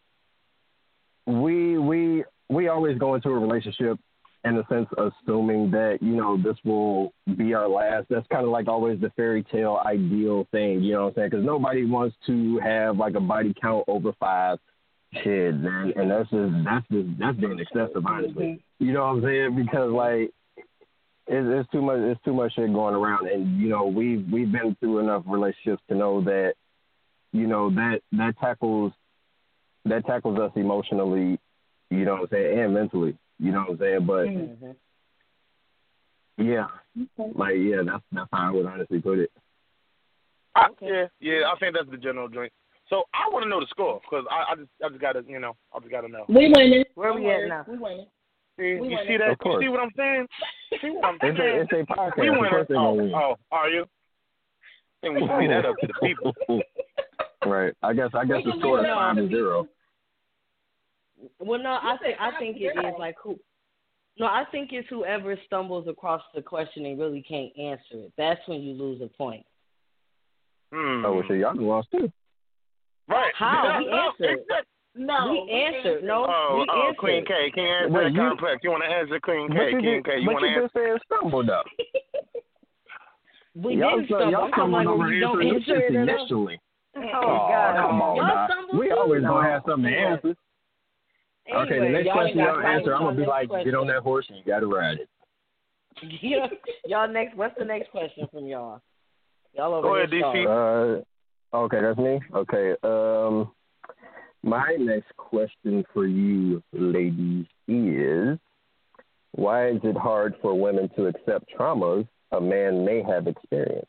[SPEAKER 4] we we we always go into a relationship in the sense of assuming that, you know, this will be our last. That's kind of like always the fairy tale ideal thing, you know what I'm saying? Because nobody wants to have like a body count over five. Shit, man, and that's just that's just that's being excessive, honestly. You know what I'm saying? Because like it's, it's too much. It's too much shit going around, and you know we've we've been through enough relationships to know that you know that that tackles that tackles us emotionally. You know what I'm saying, and mentally. You know what I'm saying, but
[SPEAKER 1] Mm-hmm.
[SPEAKER 4] yeah, like yeah, that's that's how I would honestly put it.
[SPEAKER 3] I, yeah, yeah, I think that's the general drink. So I want to know the score because I, I just I just gotta you know I just gotta know.
[SPEAKER 2] We winning.
[SPEAKER 1] Where
[SPEAKER 2] Don't
[SPEAKER 1] we at
[SPEAKER 2] worry.
[SPEAKER 1] now?
[SPEAKER 2] We winning.
[SPEAKER 3] See,
[SPEAKER 2] We
[SPEAKER 3] you
[SPEAKER 2] winning.
[SPEAKER 3] see that?
[SPEAKER 4] Of course.
[SPEAKER 3] You see what I'm saying? See what I'm
[SPEAKER 4] It's
[SPEAKER 3] saying?
[SPEAKER 4] a, it's a podcast.
[SPEAKER 3] We
[SPEAKER 4] Of
[SPEAKER 3] winning.
[SPEAKER 4] course they're gonna
[SPEAKER 3] Oh,
[SPEAKER 4] win.
[SPEAKER 3] oh, are you? And we leave that up to the people.
[SPEAKER 4] Right. I guess I guess
[SPEAKER 2] We
[SPEAKER 4] the
[SPEAKER 2] can
[SPEAKER 4] score
[SPEAKER 2] leave
[SPEAKER 4] is
[SPEAKER 2] it up
[SPEAKER 4] five
[SPEAKER 2] to
[SPEAKER 4] to zero.
[SPEAKER 1] Well, no, I
[SPEAKER 2] You
[SPEAKER 1] think
[SPEAKER 2] said
[SPEAKER 1] I
[SPEAKER 2] five
[SPEAKER 1] think
[SPEAKER 2] to
[SPEAKER 1] it
[SPEAKER 2] zero.
[SPEAKER 1] is like who. No, I think it's whoever stumbles across the question and really can't answer it. That's when you lose a point.
[SPEAKER 3] Hmm.
[SPEAKER 4] Oh, well, shit, y'all done lost too.
[SPEAKER 3] Right.
[SPEAKER 1] How? We
[SPEAKER 3] No,
[SPEAKER 1] answered.
[SPEAKER 3] exactly.
[SPEAKER 2] No.
[SPEAKER 1] We answered. No,
[SPEAKER 3] Oh,
[SPEAKER 1] we
[SPEAKER 3] oh,
[SPEAKER 1] answered.
[SPEAKER 3] Queen K. Can you answer
[SPEAKER 4] Wait,
[SPEAKER 3] that
[SPEAKER 4] you-
[SPEAKER 3] complex? You want to answer Queen
[SPEAKER 4] But
[SPEAKER 3] K?
[SPEAKER 4] you,
[SPEAKER 3] Queen
[SPEAKER 4] just,
[SPEAKER 3] K, you
[SPEAKER 4] but
[SPEAKER 3] want to
[SPEAKER 4] you
[SPEAKER 3] answer?
[SPEAKER 4] just said stumbled up.
[SPEAKER 1] We
[SPEAKER 4] y'all
[SPEAKER 1] didn't stumble.
[SPEAKER 4] y'all
[SPEAKER 1] I'm talking
[SPEAKER 4] stumbled
[SPEAKER 1] like
[SPEAKER 4] over
[SPEAKER 1] when you don't
[SPEAKER 4] answering
[SPEAKER 1] answer
[SPEAKER 4] this
[SPEAKER 1] it at all.
[SPEAKER 4] initially.
[SPEAKER 1] Oh,
[SPEAKER 4] Oh,
[SPEAKER 1] God.
[SPEAKER 4] come on,
[SPEAKER 1] Y'all
[SPEAKER 4] now.
[SPEAKER 1] stumbled
[SPEAKER 4] We
[SPEAKER 1] too?
[SPEAKER 4] always
[SPEAKER 1] No.
[SPEAKER 4] gonna have something to
[SPEAKER 1] Yeah.
[SPEAKER 4] answer.
[SPEAKER 1] Anyway,
[SPEAKER 4] Okay, the next
[SPEAKER 2] y'all
[SPEAKER 4] question
[SPEAKER 2] ain't
[SPEAKER 4] y'all
[SPEAKER 2] got
[SPEAKER 4] answer, I'm
[SPEAKER 1] y'all
[SPEAKER 4] gonna be
[SPEAKER 1] next
[SPEAKER 4] like,
[SPEAKER 1] question.
[SPEAKER 4] get on that horse and you gotta ride it.
[SPEAKER 1] Yeah, y'all next. What's the next question from y'all? Y'all over
[SPEAKER 3] Go
[SPEAKER 1] here
[SPEAKER 3] ahead, D C.
[SPEAKER 1] stalling.
[SPEAKER 4] Uh, okay, that's me. Okay. Um, my next question for you, ladies, is why is it hard for women to accept traumas a man may have experienced?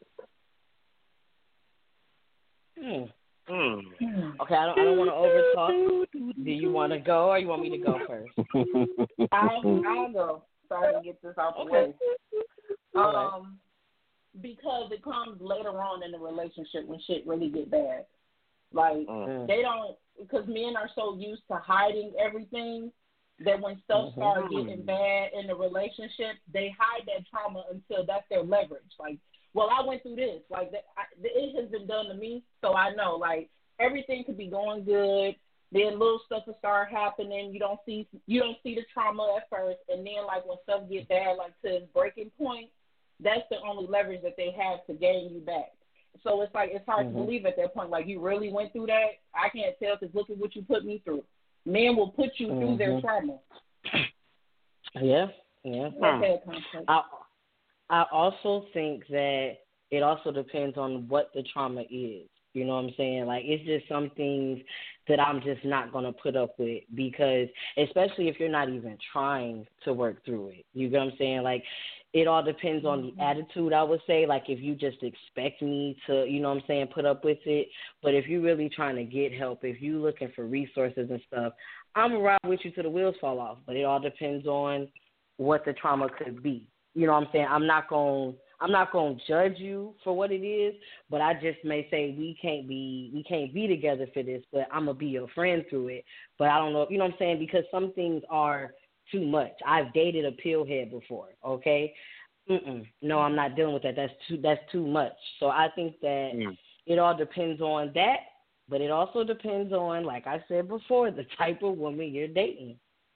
[SPEAKER 1] Hmm.
[SPEAKER 3] Hmm.
[SPEAKER 1] Okay, I don't. I don't want to overtalk. Do you want to go, or you want me to go first?
[SPEAKER 2] I'll, I'll go so I can get this out the
[SPEAKER 1] Okay.
[SPEAKER 2] way. Um, because it comes later on in the relationship when shit really get bad. Like
[SPEAKER 1] Mm.
[SPEAKER 2] they don't, because men are so used to hiding everything that when stuff
[SPEAKER 1] Mm-hmm.
[SPEAKER 2] starts getting bad in the relationship, they hide that trauma until that's their leverage. Like, well, I went through this. Like, the, I, the, it has been done to me, so I know. Like, everything could be going good. Then little stuff will start happening. You don't see you don't see the trauma at first, and then like when stuff get bad, like to its breaking point, that's the only leverage that they have to gain you back. So it's like it's hard
[SPEAKER 1] Mm-hmm.
[SPEAKER 2] to believe at that point. Like you really went through that. I can't tell because look at what you put me through. Men will put you
[SPEAKER 1] Mm-hmm.
[SPEAKER 2] through their trauma.
[SPEAKER 1] Yeah, yeah.
[SPEAKER 2] That's that concept.
[SPEAKER 1] I I also think that it also depends on what the trauma is. You know what I'm saying? Like, it's just some things that I'm just not going to put up with because, especially if you're not even trying to work through it. You get what I'm saying? Like, it all depends on the attitude, I would say. Like, if you just expect me to, you know what I'm saying, put up with it. But if you're really trying to get help, if you're looking for resources and stuff, I'm going to ride with you till the wheels fall off. But it all depends on what the trauma could be. You know what I'm saying? I'm not going to I'm not going to judge you for what it is, but I just may say we can't be we can't be together for this, but I'm going to be your friend through it. But I don't know, you know what I'm saying? Because some things are too much. I've dated a pillhead before, okay? Mm-mm. No, I'm not dealing with that. That's too that's too much. So I think that mm. it all depends on that, but it also depends on, like I said before, the type of woman you're dating.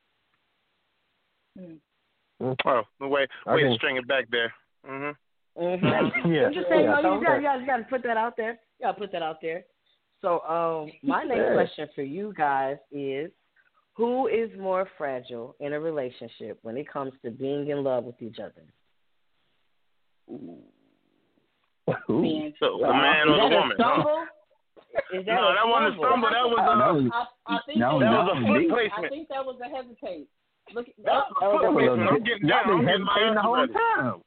[SPEAKER 3] Mm. Oh, the way, way to string it back there. Mm-hmm.
[SPEAKER 1] Mm-hmm. Yeah. I'm just saying, yeah, you, know, you, got, you got to put that out there. You got to put that out there. So um, my next question for you guys is, who is more fragile in a relationship when it comes to being in love with each other?
[SPEAKER 3] Ooh. So, the man or the woman?
[SPEAKER 1] No, is that
[SPEAKER 3] no that wasn't a stumble. That was a,
[SPEAKER 2] that was, I, I think
[SPEAKER 3] that was, that was a foot placement.
[SPEAKER 2] I think that was a hesitate. Look,
[SPEAKER 3] that was a foot placement. I'm getting down. I'm getting my
[SPEAKER 4] the whole
[SPEAKER 3] ready.
[SPEAKER 4] time.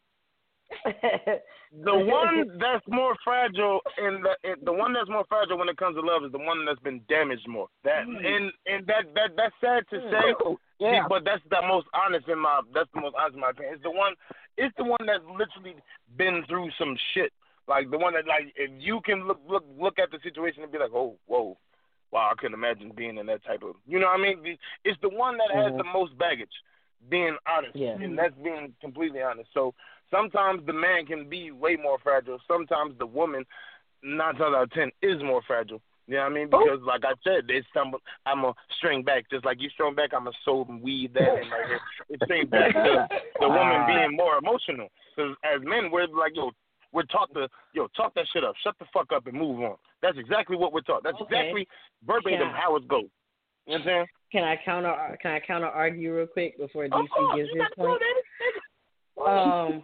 [SPEAKER 3] The one that's more fragile, and the the one that's more fragile when it comes to love is the one that's been damaged more. That mm. and and that that that's sad to say, yeah. But that's the most honest in my that's the most honest in my opinion. It's the one, it's the one that's literally been through some shit. Like the one that, like, if you can look look look at the situation and be like, oh, whoa, wow, I couldn't imagine being in that type of, you know what I mean? It's the one that has mm. the most baggage. Being honest,
[SPEAKER 1] yeah.
[SPEAKER 3] and that's being completely honest. So sometimes the man can be way more fragile. Sometimes the woman, nine times out of ten, is more fragile. You know what I mean? Because, oh. like I said, they stumble. I'm a string back, just like you string back. I'm a soul and weed that, and like it string back to the woman being more emotional. Because as men, we're like, yo, we're taught to, yo, talk that shit up, shut the fuck up, and move on. That's exactly what we're taught. That's okay. exactly verbatim yeah. how it goes. You know what I'm saying?
[SPEAKER 1] Can I counter? Can I counter argue real quick before D C oh, gives his point? Um,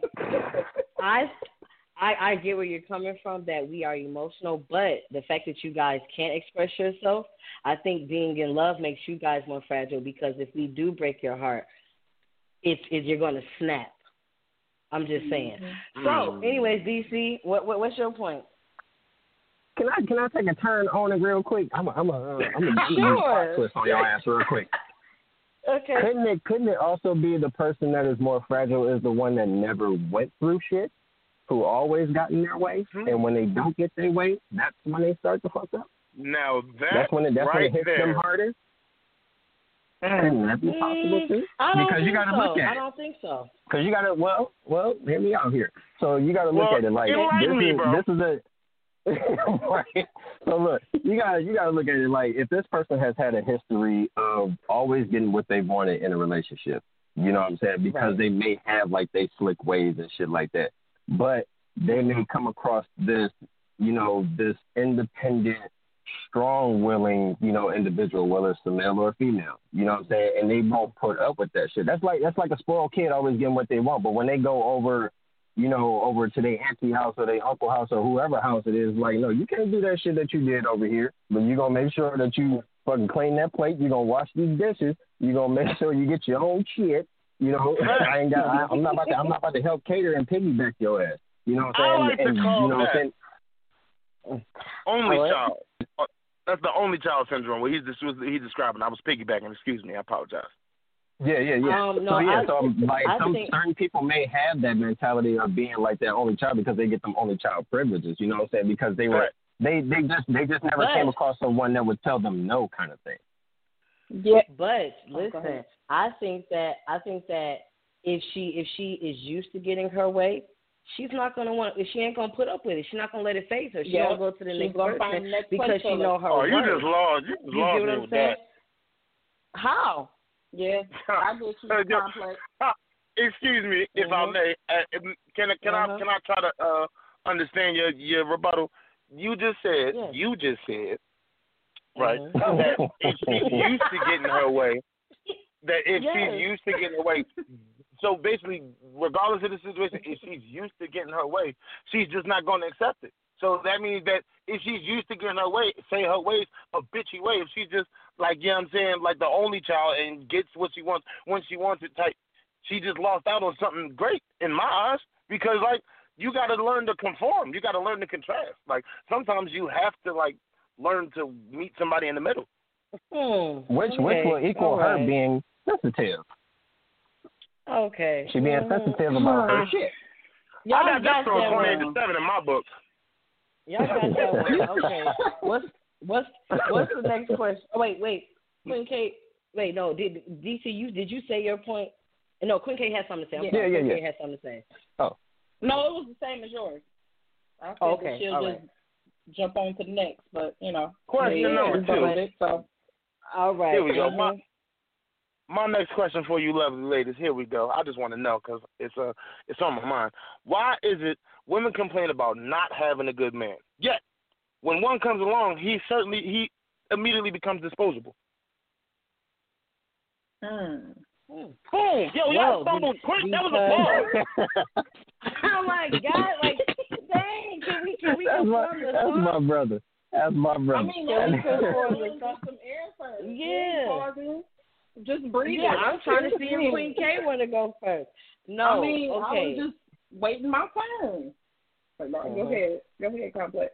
[SPEAKER 1] I, I I get where you're coming from. That we are emotional, but the fact that you guys can't express yourself, I think being in love makes you guys more fragile. Because if we do break your heart, it's it, you're going to snap. I'm just saying. Mm-hmm. So, anyways, D C, what, what what's your point?
[SPEAKER 4] Can I can I take a turn on it real quick? I'm a, I'm a, uh, I'm a,
[SPEAKER 1] sure.
[SPEAKER 4] twist on your ass real quick.
[SPEAKER 1] Okay.
[SPEAKER 4] Couldn't it couldn't it also be the person that is more fragile is the one that never went through shit, who always got in their way, mm-hmm. and when they don't get their way, that's when they start to fuck up.
[SPEAKER 3] Now that
[SPEAKER 4] that's when it that's
[SPEAKER 3] right
[SPEAKER 4] when it hits
[SPEAKER 3] there.
[SPEAKER 4] them harder. Couldn't that be possible too?
[SPEAKER 1] I don't
[SPEAKER 4] because you got to
[SPEAKER 1] so.
[SPEAKER 4] look at it.
[SPEAKER 1] I don't think so.
[SPEAKER 4] Because you got to well well hear me out here. So you got to look
[SPEAKER 3] well,
[SPEAKER 4] at it like this
[SPEAKER 3] me,
[SPEAKER 4] is
[SPEAKER 3] bro.
[SPEAKER 4] this is a. Right. So look, you got you got to look at it like if this person has had a history of always getting what they wanted in a relationship, you know what I'm saying? Because right. they may have like they slick ways and shit like that, but they may come across this, you know, this independent, strong-willing, you know, individual, whether it's a male or a female, you know what I'm saying? And they won't put up with that shit. That's like that's like a spoiled kid always getting what they want, but when they go over. You know, over to their auntie house or their uncle house or whoever house it is, like, no, you can't do that shit that you did over here. But you're going to make sure that you fucking clean that plate. You're going to wash these dishes. You're going to make sure you get your own shit. You know, I ain't got, I, I'm not about to, I'm not about to help cater and piggyback your ass. You know what I'm saying?
[SPEAKER 3] I like
[SPEAKER 4] and,
[SPEAKER 3] to call
[SPEAKER 4] you know
[SPEAKER 3] that only oh, child. That's the only child syndrome where he's, he's describing. I was piggybacking. Excuse me. I apologize.
[SPEAKER 4] Yeah, yeah, yeah.
[SPEAKER 1] Um, no,
[SPEAKER 4] so yeah,
[SPEAKER 1] I,
[SPEAKER 4] so like
[SPEAKER 1] I
[SPEAKER 4] some
[SPEAKER 1] think,
[SPEAKER 4] certain people may have that mentality of being like that only child because they get them only child privileges. You know what I'm saying? Because they were
[SPEAKER 3] right.
[SPEAKER 4] they they just they just never
[SPEAKER 1] but,
[SPEAKER 4] came across someone that would tell them no kind of thing.
[SPEAKER 1] Yeah, but listen, I think that I think that if she if she is used to getting her way, she's not gonna want. If she ain't gonna put up with it, she's not gonna let it phase her. She's yep. gonna go to the
[SPEAKER 2] she's
[SPEAKER 1] next person
[SPEAKER 2] the next
[SPEAKER 1] because she know her.
[SPEAKER 3] Oh,
[SPEAKER 1] worth.
[SPEAKER 3] you just lost. You just
[SPEAKER 1] you
[SPEAKER 3] lost
[SPEAKER 1] get what
[SPEAKER 3] me
[SPEAKER 1] I'm
[SPEAKER 3] with
[SPEAKER 1] saying?
[SPEAKER 3] that.
[SPEAKER 1] How?
[SPEAKER 2] Yeah, I get you. Complex.
[SPEAKER 3] Excuse me, if
[SPEAKER 2] mm-hmm.
[SPEAKER 3] I may. Uh, can can
[SPEAKER 1] uh-huh.
[SPEAKER 3] I can I try to uh, understand your your rebuttal? You just said
[SPEAKER 1] yes.
[SPEAKER 3] you just said right
[SPEAKER 1] mm-hmm.
[SPEAKER 3] that if she's used to getting her way, that if
[SPEAKER 1] yes.
[SPEAKER 3] she's used to getting her way, so basically, regardless of the situation, if she's used to getting her way, she's just not going to accept it. So that means that if she's used to getting her way, say her way's a bitchy way, if she's just like, you know what I'm saying, like the only child and gets what she wants when she wants it type, she just lost out on something great in my eyes because, like, you got to learn to conform. You got to learn to contrast. Like, sometimes you have to, like, learn to meet somebody in the middle.
[SPEAKER 1] Hmm.
[SPEAKER 5] Which
[SPEAKER 1] okay.
[SPEAKER 5] which will equal
[SPEAKER 1] right.
[SPEAKER 5] her being sensitive.
[SPEAKER 1] Okay.
[SPEAKER 5] She being
[SPEAKER 1] mm-hmm.
[SPEAKER 5] sensitive about her shit.
[SPEAKER 1] Y'all
[SPEAKER 3] I got
[SPEAKER 1] got
[SPEAKER 3] that from
[SPEAKER 1] that
[SPEAKER 3] twenty-eight
[SPEAKER 1] one.
[SPEAKER 3] to seven in my book.
[SPEAKER 1] Y'all got that one. Okay. What's what's what's the next question? Oh, wait, wait. Queen Kate. Wait, no. Did D C? You did you say your point? No, Queen Kate has something to say. I'm
[SPEAKER 5] Yeah,
[SPEAKER 1] sorry.
[SPEAKER 5] yeah,
[SPEAKER 1] Queen
[SPEAKER 5] yeah.
[SPEAKER 1] Kate has something to say.
[SPEAKER 5] Oh.
[SPEAKER 2] No, it was the same as yours. I said
[SPEAKER 1] Oh,
[SPEAKER 2] that
[SPEAKER 1] okay.
[SPEAKER 2] she'll
[SPEAKER 1] All
[SPEAKER 2] just
[SPEAKER 1] right.
[SPEAKER 2] jump on to the next, but you know.
[SPEAKER 3] Question
[SPEAKER 2] yeah,
[SPEAKER 3] number two.
[SPEAKER 2] It, so.
[SPEAKER 1] All right.
[SPEAKER 3] Here we go.
[SPEAKER 1] Mm-hmm.
[SPEAKER 3] My, my next question for you, lovely ladies. Here we go. I just want to know because it's uh, it's on my mind. Why is it women complain about not having a good man, yet when one comes along, he certainly he immediately becomes disposable?
[SPEAKER 2] Hmm.
[SPEAKER 3] Boom! Yo, y'all stumbled quick. That was a pause.
[SPEAKER 1] Oh my God! Like, dang! Can we can we
[SPEAKER 5] That's my,
[SPEAKER 1] confirm the
[SPEAKER 5] that's
[SPEAKER 1] song?
[SPEAKER 5] my brother. That's my brother.
[SPEAKER 2] I mean,
[SPEAKER 1] Can we
[SPEAKER 2] let's
[SPEAKER 1] confirm the
[SPEAKER 2] get
[SPEAKER 1] song?
[SPEAKER 2] some air first.
[SPEAKER 1] Yeah.
[SPEAKER 2] Pausing. Just breathe.
[SPEAKER 1] Yeah, I'm trying to see if Queen K want to go first. No,
[SPEAKER 2] I mean,
[SPEAKER 1] okay.
[SPEAKER 2] I was just waiting my turn. But no,
[SPEAKER 1] Uh-huh.
[SPEAKER 2] Go ahead. Go ahead, Complex.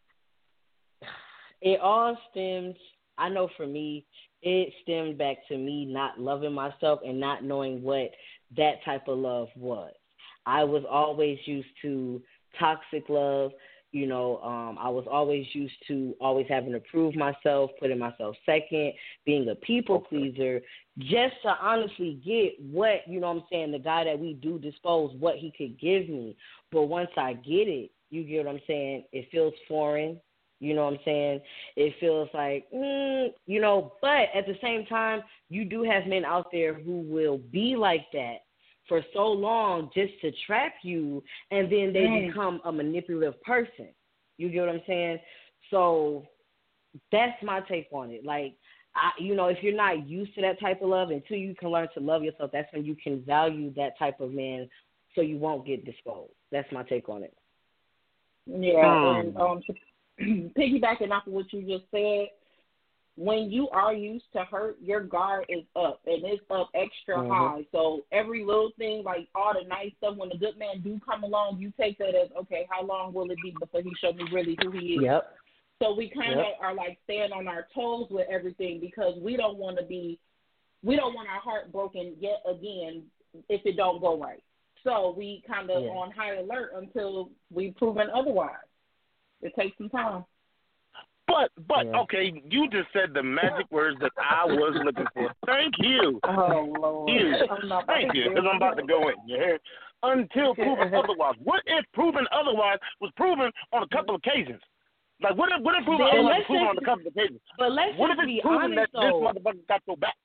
[SPEAKER 1] It all stems, I know for me, it stemmed back to me not loving myself and not knowing what that type of love was. I was always used to toxic love. You know, um, I was always used to always having to prove myself, putting myself second, being a people pleaser, just to honestly get what, you know what I'm saying, the guy that we do dispose, what he could give me. But once I get it, you get what I'm saying, it feels foreign. You know what I'm saying? It feels like, mm, you know, but at the same time, you do have men out there who will be like that for so long just to trap you, and then they
[SPEAKER 2] mm.
[SPEAKER 1] become a manipulative person. You get what I'm saying? So that's my take on it. Like, I, you know, if you're not used to that type of love, until you can learn to love yourself, that's when you can value that type of man so you won't get disposed. That's my take on it.
[SPEAKER 2] Yeah,
[SPEAKER 3] um,
[SPEAKER 2] and um, piggybacking off of what you just said, when you are used to hurt, your guard is up, and it's up extra
[SPEAKER 1] Mm-hmm.
[SPEAKER 2] high. So every little thing, like all the nice stuff, when the good man do come along, you take that as, okay, how long will it be before he shows me really who he is?
[SPEAKER 1] Yep.
[SPEAKER 2] So we kind of
[SPEAKER 1] Yep.
[SPEAKER 2] are like staying on our toes with everything because we don't want to be, we don't want our heart broken yet again if it don't go right. So we kind of
[SPEAKER 1] Yeah.
[SPEAKER 2] on high alert until we've proven otherwise. It takes some time.
[SPEAKER 3] But, but
[SPEAKER 1] Yeah.
[SPEAKER 3] okay, you just said the magic words that I was looking for. Thank you.
[SPEAKER 2] Oh, Lord.
[SPEAKER 3] You.
[SPEAKER 2] I'm not
[SPEAKER 3] Thank you, because I'm about to go in. Yeah. Until proven otherwise. What if proven otherwise was proven on a couple of occasions? Like, what if, what if proven
[SPEAKER 1] Then
[SPEAKER 3] otherwise was
[SPEAKER 1] let's
[SPEAKER 3] proven
[SPEAKER 1] just-
[SPEAKER 3] on a couple of occasions?
[SPEAKER 1] But let's
[SPEAKER 3] What if
[SPEAKER 1] just
[SPEAKER 3] it's
[SPEAKER 1] be
[SPEAKER 3] proven
[SPEAKER 1] honest,
[SPEAKER 3] that this
[SPEAKER 1] though.
[SPEAKER 3] motherfucker got your back?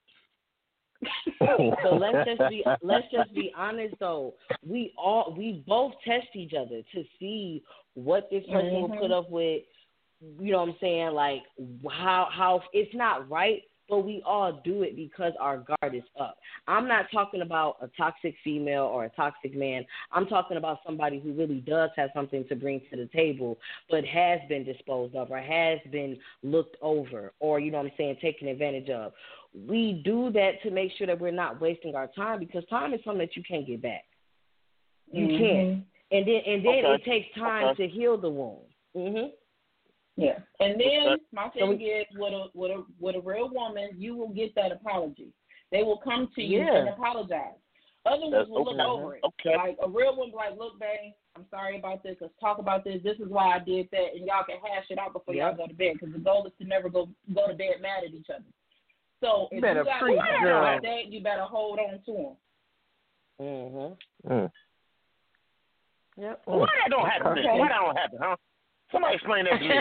[SPEAKER 1] So let's just be let's just be honest though. We all we both test each other to see what this person
[SPEAKER 2] Mm-hmm.
[SPEAKER 1] will put up with. You know what I'm saying? Like how how it's not right, but we all do it because our guard is up. I'm not talking about a toxic female or a toxic man. I'm talking about somebody who really does have something to bring to the table, but has been disposed of or has been looked over or, you know what I'm saying, taken advantage of. We do that to make sure that we're not wasting our time because time is something that you can't get back. You
[SPEAKER 2] Mm-hmm.
[SPEAKER 1] can't. And then and then
[SPEAKER 3] Okay.
[SPEAKER 1] it takes time
[SPEAKER 3] Okay.
[SPEAKER 1] to heal the wound. Mhm.
[SPEAKER 2] Yeah, and then
[SPEAKER 3] Okay.
[SPEAKER 2] my
[SPEAKER 1] So
[SPEAKER 2] thing
[SPEAKER 1] we-
[SPEAKER 2] is, with a with a with a real woman, you will get that apology. They will come to you
[SPEAKER 1] Yeah.
[SPEAKER 2] and apologize. Other ones
[SPEAKER 3] That's-
[SPEAKER 2] will look
[SPEAKER 3] okay.
[SPEAKER 2] over it.
[SPEAKER 3] Okay.
[SPEAKER 2] Like a real one, be like, look, babe, I'm sorry about this. Let's talk about this. This is why I did that, and y'all can hash it out before
[SPEAKER 1] Yep.
[SPEAKER 2] y'all go to bed. Because the goal is to never go go to bed mad at each other. So if
[SPEAKER 5] Better
[SPEAKER 2] you got
[SPEAKER 5] preach,
[SPEAKER 2] something
[SPEAKER 5] girl.
[SPEAKER 2] like that, you better hold on to them.
[SPEAKER 1] Mhm.
[SPEAKER 5] Mm.
[SPEAKER 1] Yep.
[SPEAKER 3] Why that don't happen?
[SPEAKER 2] Okay.
[SPEAKER 3] Why that don't happen, huh? Somebody explain that to me.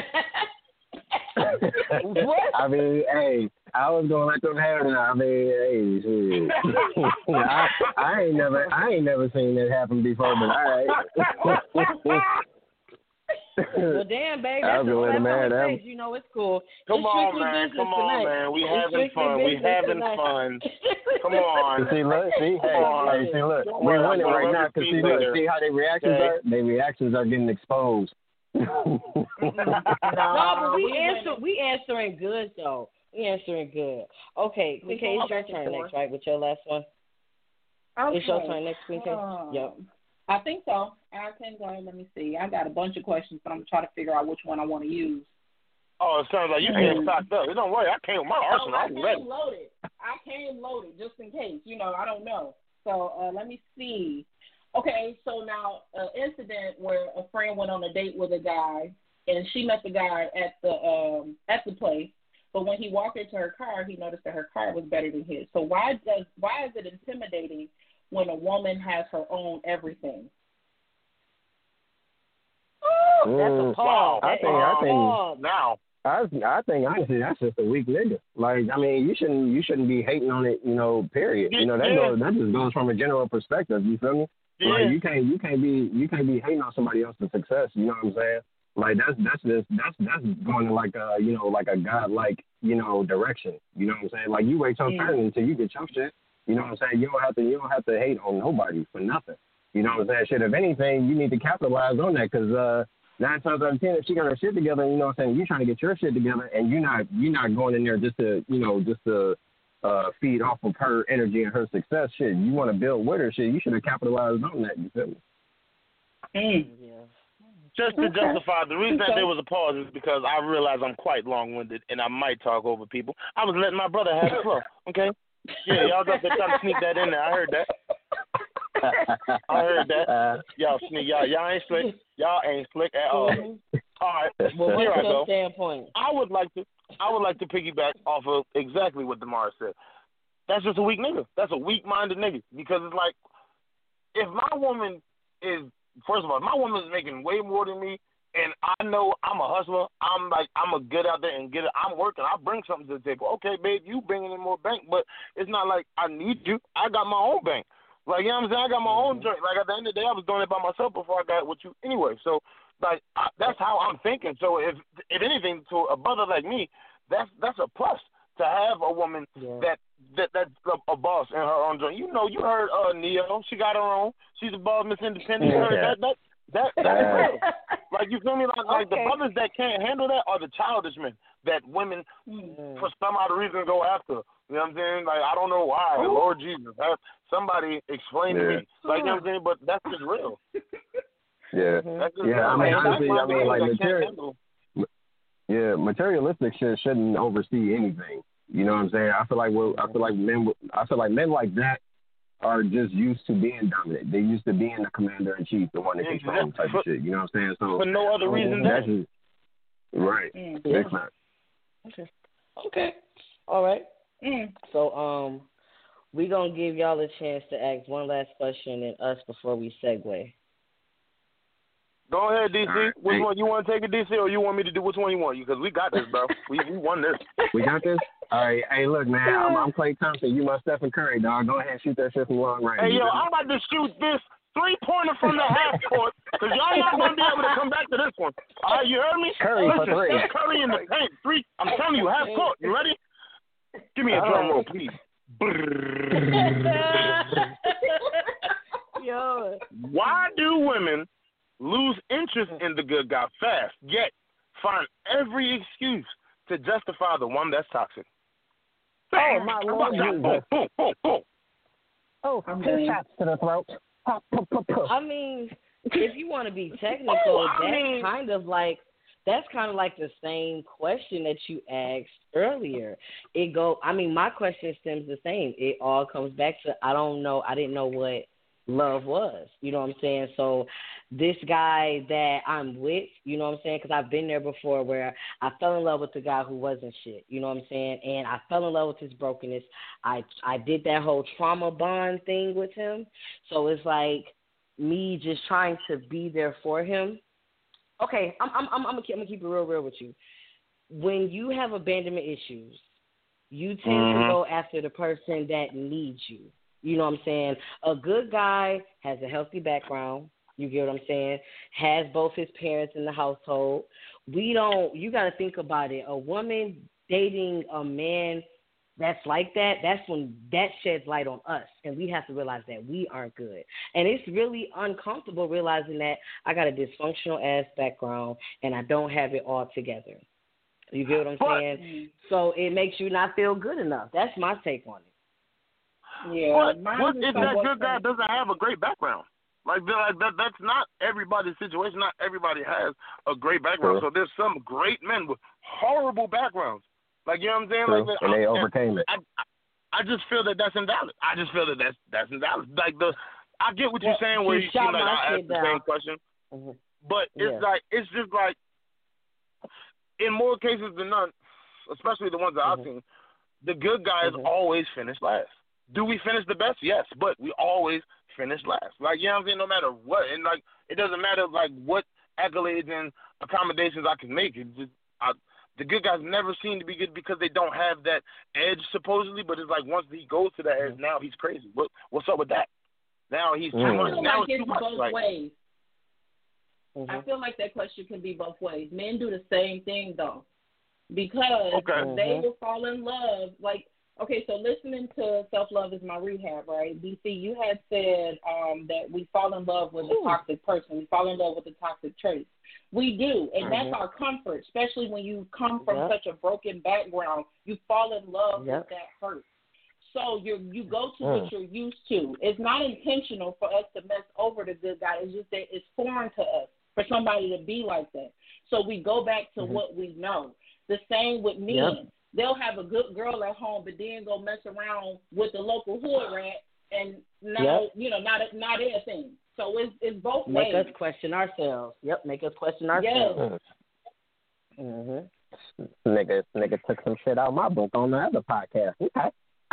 [SPEAKER 1] What?
[SPEAKER 5] I mean, hey, I was gonna let them have it. I mean, hey, shit. I, I ain't never, I ain't never seen that happen before. But all right.
[SPEAKER 1] Well, damn, baby,
[SPEAKER 5] I
[SPEAKER 1] that's
[SPEAKER 5] was gonna
[SPEAKER 1] all
[SPEAKER 5] let
[SPEAKER 1] that's
[SPEAKER 5] him
[SPEAKER 1] on
[SPEAKER 5] have
[SPEAKER 1] the
[SPEAKER 5] that.
[SPEAKER 1] page. You know, it's cool.
[SPEAKER 3] Come
[SPEAKER 1] It's
[SPEAKER 3] on,
[SPEAKER 1] strictly
[SPEAKER 3] man.
[SPEAKER 1] business
[SPEAKER 3] Come on,
[SPEAKER 1] tonight.
[SPEAKER 3] man. We
[SPEAKER 1] It's
[SPEAKER 3] having
[SPEAKER 1] strictly
[SPEAKER 3] fun. We
[SPEAKER 1] business
[SPEAKER 3] having
[SPEAKER 1] tonight.
[SPEAKER 3] fun. Come on.
[SPEAKER 5] See, look, see, hey,
[SPEAKER 3] on.
[SPEAKER 5] hey, see, look,
[SPEAKER 3] Don't
[SPEAKER 5] we're
[SPEAKER 3] worry,
[SPEAKER 5] winning
[SPEAKER 3] I'm
[SPEAKER 5] right
[SPEAKER 3] gonna
[SPEAKER 5] now.
[SPEAKER 3] rub
[SPEAKER 5] Cause
[SPEAKER 3] your
[SPEAKER 5] see,
[SPEAKER 3] feet
[SPEAKER 5] look,
[SPEAKER 3] later.
[SPEAKER 5] see how their reactions
[SPEAKER 3] Okay.
[SPEAKER 5] are. Their reactions are getting exposed.
[SPEAKER 1] No, but we answer we answering good though. We answering good. Okay,
[SPEAKER 2] We
[SPEAKER 1] okay, it's
[SPEAKER 2] going
[SPEAKER 1] your
[SPEAKER 2] back and
[SPEAKER 1] turn
[SPEAKER 2] forth.
[SPEAKER 1] next, right? With your last one.
[SPEAKER 2] Okay.
[SPEAKER 1] It's your turn next week.
[SPEAKER 2] Um,
[SPEAKER 1] Yep.
[SPEAKER 2] I think so. I can go. Let me see. I got a bunch of questions, but I'm trying to figure out which one I want to use.
[SPEAKER 3] Oh, it sounds like you came stocked up. Don't worry, I came with my arsenal.
[SPEAKER 2] Oh, I
[SPEAKER 3] I'm
[SPEAKER 2] came
[SPEAKER 3] ready.
[SPEAKER 2] loaded. I came loaded just in case. You know, I don't know. So uh, let me see. Okay, so now an incident where a friend went on a date with a guy, and she met the guy at the um, at the place. But when he walked into her car, he noticed that her car was better than his. So why does why is it intimidating when a woman has her own everything?
[SPEAKER 1] Ooh, that's a pause.
[SPEAKER 4] Wow. I
[SPEAKER 1] That
[SPEAKER 4] think
[SPEAKER 1] is
[SPEAKER 4] I
[SPEAKER 1] a
[SPEAKER 4] think
[SPEAKER 1] pause.
[SPEAKER 3] Now,
[SPEAKER 4] I I think honestly that's just a weak nigga. Like I mean you shouldn't you shouldn't be hating on it, you know, period. You know, that
[SPEAKER 3] Yeah.
[SPEAKER 4] goes that just goes from a general perspective, you feel me?
[SPEAKER 3] Yeah.
[SPEAKER 4] Like you can't you can't be you can't be hating on somebody else's success, you know what I'm saying? Like that's that's just that's that's going in like a you know, like a godlike, you know, direction. You know what I'm saying? Like you wait your
[SPEAKER 2] Mm.
[SPEAKER 4] turn until you get your shit. You know what I'm saying? You don't have to you don't have to hate on nobody for nothing. You know what I'm saying? Shit, if anything, you need to capitalize on that because uh nine times out of ten, if she got her shit together, you know what I'm saying, you're trying to get your shit together, and you're not you're not going in there just to, you know, just to uh, feed off of her energy and her success. Shit, you want to build with her. Shit, you should have capitalized on that. You feel me?
[SPEAKER 2] Mm.
[SPEAKER 1] Yeah.
[SPEAKER 3] just to
[SPEAKER 2] Okay.
[SPEAKER 3] justify, the reason that
[SPEAKER 2] Okay.
[SPEAKER 3] there was a pause is because I realize I'm quite long-winded and I might talk over people. I was letting my brother have the flow, okay? Yeah, y'all got to try to sneak that in there. I heard that. I heard that.
[SPEAKER 4] Uh,
[SPEAKER 3] Y'all sneak. Y'all, y'all ain't slick. Y'all ain't slick at all.
[SPEAKER 1] Mhm.
[SPEAKER 3] All right,
[SPEAKER 1] Well,
[SPEAKER 3] here
[SPEAKER 1] what's
[SPEAKER 3] I
[SPEAKER 1] your
[SPEAKER 3] go.
[SPEAKER 1] standpoint?
[SPEAKER 3] I would like to. I would like to piggyback off of exactly what Demar said. That's just a weak nigga. That's a weak-minded nigga. Because it's like, if my woman is, first of all, if my woman is making way more than me, and I know I'm a hustler, I'm like, I'm a get out there and get it. I'm working. I bring something to the table. Okay, babe, you bringing in more bank, but it's not like I need you. I got my own bank. Like, you know what I'm saying? I got my own drink. Like, at the end of the day, I was doing it by myself before I got it with you anyway. So, like, I, that's how I'm thinking. So, if if anything, to a brother like me, that's that's a plus to have a woman
[SPEAKER 1] Yeah.
[SPEAKER 3] that that that's a, a boss in her own joint. You know, you heard uh Neo. She got her own. She's a boss, Miss Independent. You heard
[SPEAKER 4] Yeah.
[SPEAKER 3] that? That that that's real. Like, you feel me? Like, like the
[SPEAKER 1] Okay.
[SPEAKER 3] brothers that can't handle that are the childish men that women,
[SPEAKER 1] Mm.
[SPEAKER 3] for some odd reason, go after. You know what I'm saying? Like, I don't know why.
[SPEAKER 2] Ooh.
[SPEAKER 3] Lord Jesus, have somebody explain to
[SPEAKER 4] Yeah.
[SPEAKER 3] me. Like, you know what I'm saying? But that's just real.
[SPEAKER 4] yeah.
[SPEAKER 1] Mhm.
[SPEAKER 3] That's just
[SPEAKER 4] Yeah,
[SPEAKER 3] real.
[SPEAKER 4] I mean,
[SPEAKER 3] Like,
[SPEAKER 4] honestly,
[SPEAKER 3] that's
[SPEAKER 4] I mean,
[SPEAKER 3] why
[SPEAKER 4] like,
[SPEAKER 3] brothers that can't
[SPEAKER 4] material-
[SPEAKER 3] handle-
[SPEAKER 4] Yeah, materialistic shit shouldn't oversee anything. You know what I'm saying? I feel like well, I feel like men I feel like men like that are just used to being dominant. They used to being the commander in chief, the one that
[SPEAKER 3] Yeah,
[SPEAKER 4] controls type
[SPEAKER 3] for-
[SPEAKER 4] of shit. You know what I'm saying? So
[SPEAKER 3] for no other reason
[SPEAKER 4] that's
[SPEAKER 3] than.
[SPEAKER 4] just right.
[SPEAKER 2] Mm.
[SPEAKER 1] Yeah.
[SPEAKER 4] Big time.
[SPEAKER 1] Okay. Okay. All right.
[SPEAKER 2] Mm.
[SPEAKER 1] So um, we gonna give y'all a chance to ask one last question and us before we segue.
[SPEAKER 3] Go ahead, D C.
[SPEAKER 4] All right.
[SPEAKER 3] Which
[SPEAKER 4] Hey.
[SPEAKER 3] one you want to take it, D C, or you want me to do which one you want? Because we got this, bro. we we won this.
[SPEAKER 4] We got this? All right. Hey, look, man, I'm, I'm Klay Thompson. You my Stephen Curry, dog. Go ahead and shoot that shit from long range.
[SPEAKER 3] Hey,
[SPEAKER 4] You
[SPEAKER 3] yo,
[SPEAKER 4] feel me?
[SPEAKER 3] I'm about to shoot this three-pointer from the half court because y'all not going to be able to come back to this one. All right, you heard me?
[SPEAKER 4] Curry for
[SPEAKER 3] Listen,
[SPEAKER 4] three.
[SPEAKER 3] Steph Curry in the paint. Three. I'm telling you, half court. You ready? Give me a
[SPEAKER 4] All
[SPEAKER 3] drum
[SPEAKER 4] right.
[SPEAKER 3] roll, please.
[SPEAKER 1] Yo.
[SPEAKER 3] Why do women lose interest in the good guy fast, yet find every excuse to justify the one that's toxic?
[SPEAKER 4] Oh, my Lord
[SPEAKER 3] Boom,
[SPEAKER 4] Jesus.
[SPEAKER 3] boom, boom, boom.
[SPEAKER 4] Oh,
[SPEAKER 2] I'm
[SPEAKER 4] two
[SPEAKER 2] done.
[SPEAKER 4] shots to the throat. Pop, pop, pop, pop.
[SPEAKER 1] I mean, if you want to be technical,
[SPEAKER 3] Oh, I
[SPEAKER 1] that's
[SPEAKER 3] mean-
[SPEAKER 1] kind of like that's kind of like the same question that you asked earlier. It go. I mean, my question stems the same. It all comes back to I don't know. I didn't know what love was. You know what I'm saying? So this guy that I'm with, you know what I'm saying? Because I've been there before where I fell in love with the guy who wasn't shit. You know what I'm saying? And I fell in love with his brokenness. I I did that whole trauma bond thing with him. So it's like me just trying to be there for him. Okay, I'm I'm I'm, I'm gonna keep, I'm gonna keep it real real with you. When you have abandonment issues, you tend
[SPEAKER 3] Mhm.
[SPEAKER 1] to go after the person that needs you. You know what I'm saying? A good guy has a healthy background. You get what I'm saying? Has both his parents in the household. We don't. You got to think about it. A woman dating a man that's like that, that's when that sheds light on us, and we have to realize that we aren't good. And it's really uncomfortable realizing that I got a dysfunctional ass background and I don't have it all together. You get what I'm
[SPEAKER 3] But-
[SPEAKER 1] saying? So it makes you not feel good enough. That's my take on it.
[SPEAKER 2] Yeah,
[SPEAKER 3] but what if that good guy doesn't have a great background? Like that, that, that's not everybody's situation. Not everybody has a great background.
[SPEAKER 4] True.
[SPEAKER 3] So there's some great men with horrible backgrounds. Like, you know what I'm saying?
[SPEAKER 4] True.
[SPEAKER 3] Like,
[SPEAKER 4] and
[SPEAKER 3] I,
[SPEAKER 4] they overcame
[SPEAKER 3] I,
[SPEAKER 4] it.
[SPEAKER 3] I, I just feel that that's invalid. I just feel that that's that's invalid. Like the, I get what you're
[SPEAKER 1] well,
[SPEAKER 3] saying. Where you seem like I asked the
[SPEAKER 1] down.
[SPEAKER 3] same question,
[SPEAKER 1] mm-hmm.
[SPEAKER 3] but it's
[SPEAKER 1] yeah.
[SPEAKER 3] like it's just like in more cases than none, especially the ones that
[SPEAKER 1] mm-hmm.
[SPEAKER 3] I've seen, the good guys
[SPEAKER 1] mm-hmm.
[SPEAKER 3] always finish last. Do we finish the best? Yes, but we always finish last. Like, you know what I'm saying? No matter what, and like it doesn't matter like what accolades and accommodations I can make. It just I, the good guys never seem to be good because they don't have that edge supposedly. But it's like once he goes to that edge,
[SPEAKER 1] mm-hmm.
[SPEAKER 3] now he's crazy. What what's up with that? Now he's too
[SPEAKER 4] mm-hmm.
[SPEAKER 3] much.
[SPEAKER 2] I feel
[SPEAKER 3] Now
[SPEAKER 2] like
[SPEAKER 3] it's
[SPEAKER 2] it's
[SPEAKER 3] too much.
[SPEAKER 2] both
[SPEAKER 3] Like,
[SPEAKER 2] ways.
[SPEAKER 1] Mm-hmm.
[SPEAKER 2] I feel like that question can be both ways. Men do the same thing though, because
[SPEAKER 3] okay.
[SPEAKER 2] they
[SPEAKER 1] mm-hmm.
[SPEAKER 2] will fall in love. Like, okay, so listening to Self Love is My Rehab, right? B C, you had said um, that we fall in love with
[SPEAKER 1] Ooh.
[SPEAKER 2] a toxic person. We fall in love with a toxic trait. We do, and
[SPEAKER 1] mm-hmm.
[SPEAKER 2] that's our comfort, especially when you come from
[SPEAKER 1] yep.
[SPEAKER 2] such a broken background. You fall in love
[SPEAKER 1] yep.
[SPEAKER 2] with that hurt. So you you go to
[SPEAKER 4] mm.
[SPEAKER 2] what you're used to. It's not intentional for us to mess over the good guy. It's just that it's foreign to us for somebody to be like that. So we go back to
[SPEAKER 1] mm-hmm.
[SPEAKER 2] what we know. The same with men.
[SPEAKER 1] Yep.
[SPEAKER 2] They'll have a good girl at home, but then go mess around with the local hood rat, and now
[SPEAKER 1] yep.
[SPEAKER 2] you know not a, not their thing. So it's it's both
[SPEAKER 1] Make
[SPEAKER 2] ways.
[SPEAKER 1] us question ourselves. Yep, make us question ourselves.
[SPEAKER 2] Yes.
[SPEAKER 1] Mm-hmm.
[SPEAKER 4] Nigga, nigga took some shit out of my book on the other podcast. Okay.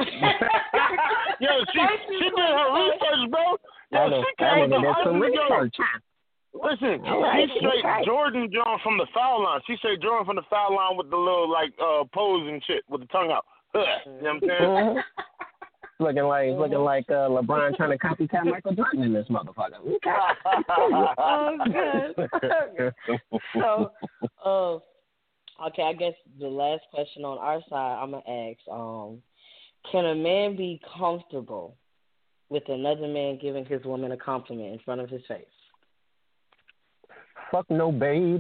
[SPEAKER 3] Yo, she she did her research, bro. Yo,
[SPEAKER 4] That
[SPEAKER 3] she came with the
[SPEAKER 4] nigga did some
[SPEAKER 3] husband.
[SPEAKER 4] research.
[SPEAKER 3] Listen,
[SPEAKER 4] Right,
[SPEAKER 3] she straight
[SPEAKER 4] right.
[SPEAKER 3] Jordan John from the foul line. She say Jordan from the foul line with the little like uh pose and shit with the tongue out. You know what I'm saying?
[SPEAKER 4] Mhm. Looking like
[SPEAKER 1] Mhm.
[SPEAKER 4] looking like uh, LeBron trying to copycat Michael Jordan in this motherfucker. Okay.
[SPEAKER 1] Oh, good. So, uh, okay, I guess the last question on our side, I'm gonna ask: um, can a man be comfortable with another man giving his woman a compliment in front of his face?
[SPEAKER 4] Fuck no, babe.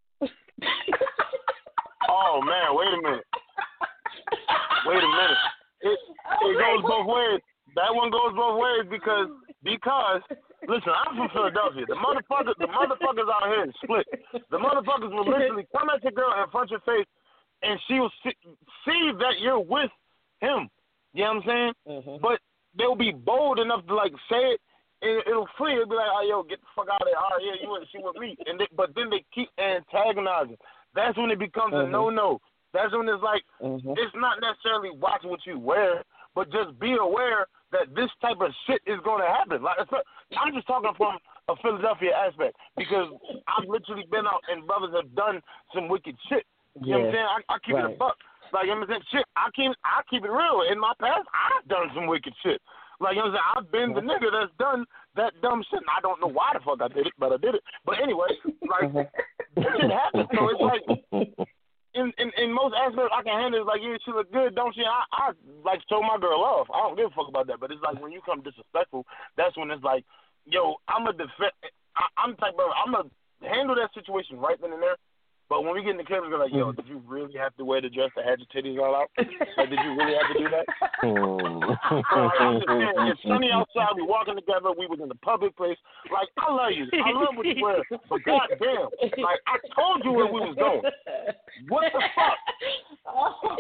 [SPEAKER 3] Oh man, wait a minute. Wait a minute. It, it goes both ways. That one goes both ways because because listen, I'm from Philadelphia. The motherfuckers, the motherfuckers out here is split. The motherfuckers will literally come at your girl in front of your face, and she will see, see that you're with him. You know what I'm saying?
[SPEAKER 1] Mm-hmm.
[SPEAKER 3] But they'll be bold enough to like say it, and it'll free. It'll be like, oh yo, get the fuck out of here. All right, yeah, you and she with me. And they, but then they keep antagonizing. That's when it becomes
[SPEAKER 1] mm-hmm.
[SPEAKER 3] a no-no. That's when it's like,
[SPEAKER 1] mm-hmm.
[SPEAKER 3] it's not necessarily watch what you wear, but just be aware that this type of shit is going to happen. Like, it's not, I'm just talking from a Philadelphia aspect because I've literally been out and brothers have done some wicked shit. You know what I'm saying? I, I keep
[SPEAKER 1] right.
[SPEAKER 3] it a buck. Like, you know what I'm saying? Shit, I keep, I keep it real. In my past, I've done some wicked shit. Like, you know what I'm saying? I've been the nigga that's done that dumb shit. And I don't know why the fuck I did it, but I did it. But anyway, like, shit happens. So it's like, in, in in most aspects, I can handle it. Like, yeah, she look good, don't she? I, I like told my girl off. I don't give a fuck about that. But it's like when you come disrespectful, that's when it's like, yo, I'm a defend. I, I'm the type of I'm gonna handle that situation right then and there. But when we get in the camera, we're like, yo, did you really have to wear the dress that had your titties all out? Like, did you really have to do that? So, like, I'm just saying, it's sunny outside. We walking together. We was in a public place. Like, I love you. I love what you wear. But goddamn, like, I told you where we was going. What the fuck?
[SPEAKER 2] Oh,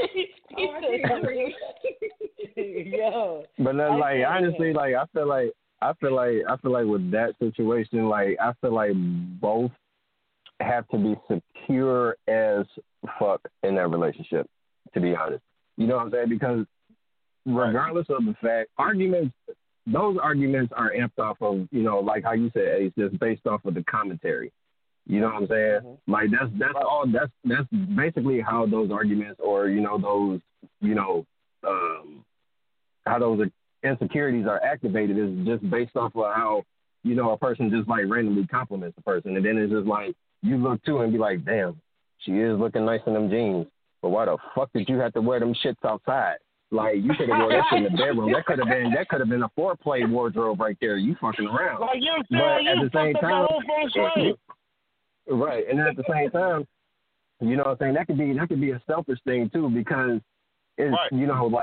[SPEAKER 1] Yo.
[SPEAKER 4] But then, like,
[SPEAKER 1] I
[SPEAKER 4] honestly, like, I feel like, I feel like, I feel like with that situation, like, I feel like both have to be secure as fuck in that relationship, to be honest. You know what I'm saying? Because regardless of the fact, arguments, those arguments are amped off of, you know, like how you said, Ace, just based off of the commentary. You know what I'm saying? Mm-hmm. Like that's that's all that's that's basically how those arguments or, you know, those, you know, um, how those insecurities are activated is just based off of how, you know, a person just like randomly compliments a person, and then it's just like you look too and be like, damn, she is looking nice in them jeans, but why the fuck did you have to wear them shits outside? Like, you could have worn that shit in the bedroom. That could have been that could have been a foreplay wardrobe right there. You fucking around.
[SPEAKER 3] Like, you
[SPEAKER 4] but
[SPEAKER 3] at
[SPEAKER 4] the same time, right? And then at the same time, you know what I'm saying, that could be that could be a selfish thing too, because it's right. you know, like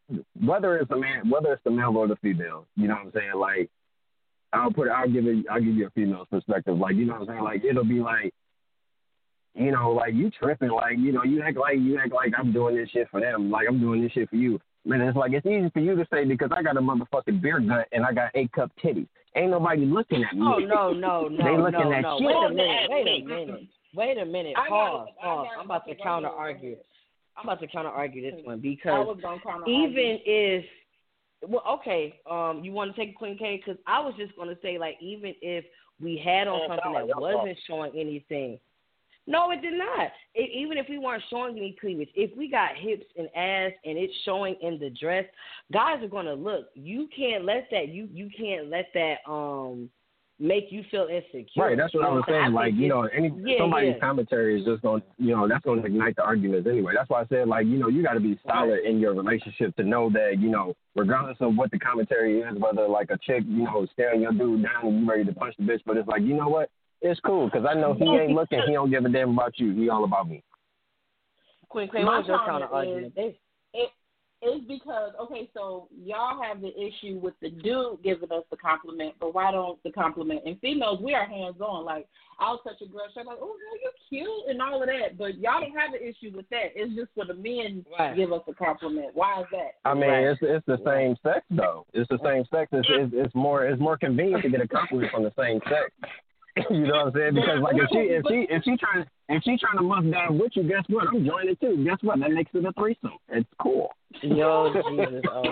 [SPEAKER 4] whether it's a man, whether it's the male or the female, you know what I'm saying? Like, I'll put, I'll give it, I'll give you a female's perspective. Like, you know what I'm saying? Like, it'll be like, you know, like you tripping, like, you know, you act like you act like I'm doing this shit for them, like I'm doing this shit for you. Man, it's like it's easy for you to say because I got a motherfucking beer gut and I got eight cup titties. Ain't nobody looking at me.
[SPEAKER 1] Oh no, no, no,
[SPEAKER 4] they looking
[SPEAKER 1] no,
[SPEAKER 4] at
[SPEAKER 1] no.
[SPEAKER 4] shit.
[SPEAKER 1] Wait a minute, wait a minute, wait a minute. Pause, pause. I'm about to counter argue. I'm about to counter argue this one because even if, well, okay, um, you want to take Queen K? Because I was just gonna say like even if we had on something that wasn't showing anything. No, it did not. It, even if we weren't showing any cleavage, if we got hips and ass and it's showing in the dress, guys are gonna look. You can't let that. You you can't let that um make you feel insecure.
[SPEAKER 4] Right. That's what I was saying. I like you know, any
[SPEAKER 1] yeah,
[SPEAKER 4] somebody's
[SPEAKER 1] yeah.
[SPEAKER 4] commentary is just gonna you know that's gonna ignite the arguments anyway. That's why I said like you know you got to be solid right. in your relationship to know that you know regardless of what the commentary is, whether like a chick you know staring your dude down and you ready to punch the bitch, but it's like you know what. It's cool because I know he ain't looking. He don't give a damn about you. He all about me.
[SPEAKER 1] Queen Queen, what was your counter argument?
[SPEAKER 2] It, it's because okay, so y'all have the issue with the dude giving us the compliment, but why don't the compliment? And females, we are hands on. Like I'll touch a girl, she's like, "Oh, girl, you're cute," and all of that. But y'all don't have an issue with that. It's just for the men right. give us a compliment. Why is that?
[SPEAKER 4] I mean,
[SPEAKER 2] right.
[SPEAKER 4] it's it's the same sex though. It's the same sex. It's, it's it's more it's more convenient to get a compliment from the same sex. You know what I'm saying? Because like if she if she if she trying if she trying to muff down with you, guess what? I'm joining too. Guess what? That makes it a threesome. It's cool.
[SPEAKER 1] Yo, Jesus, oh.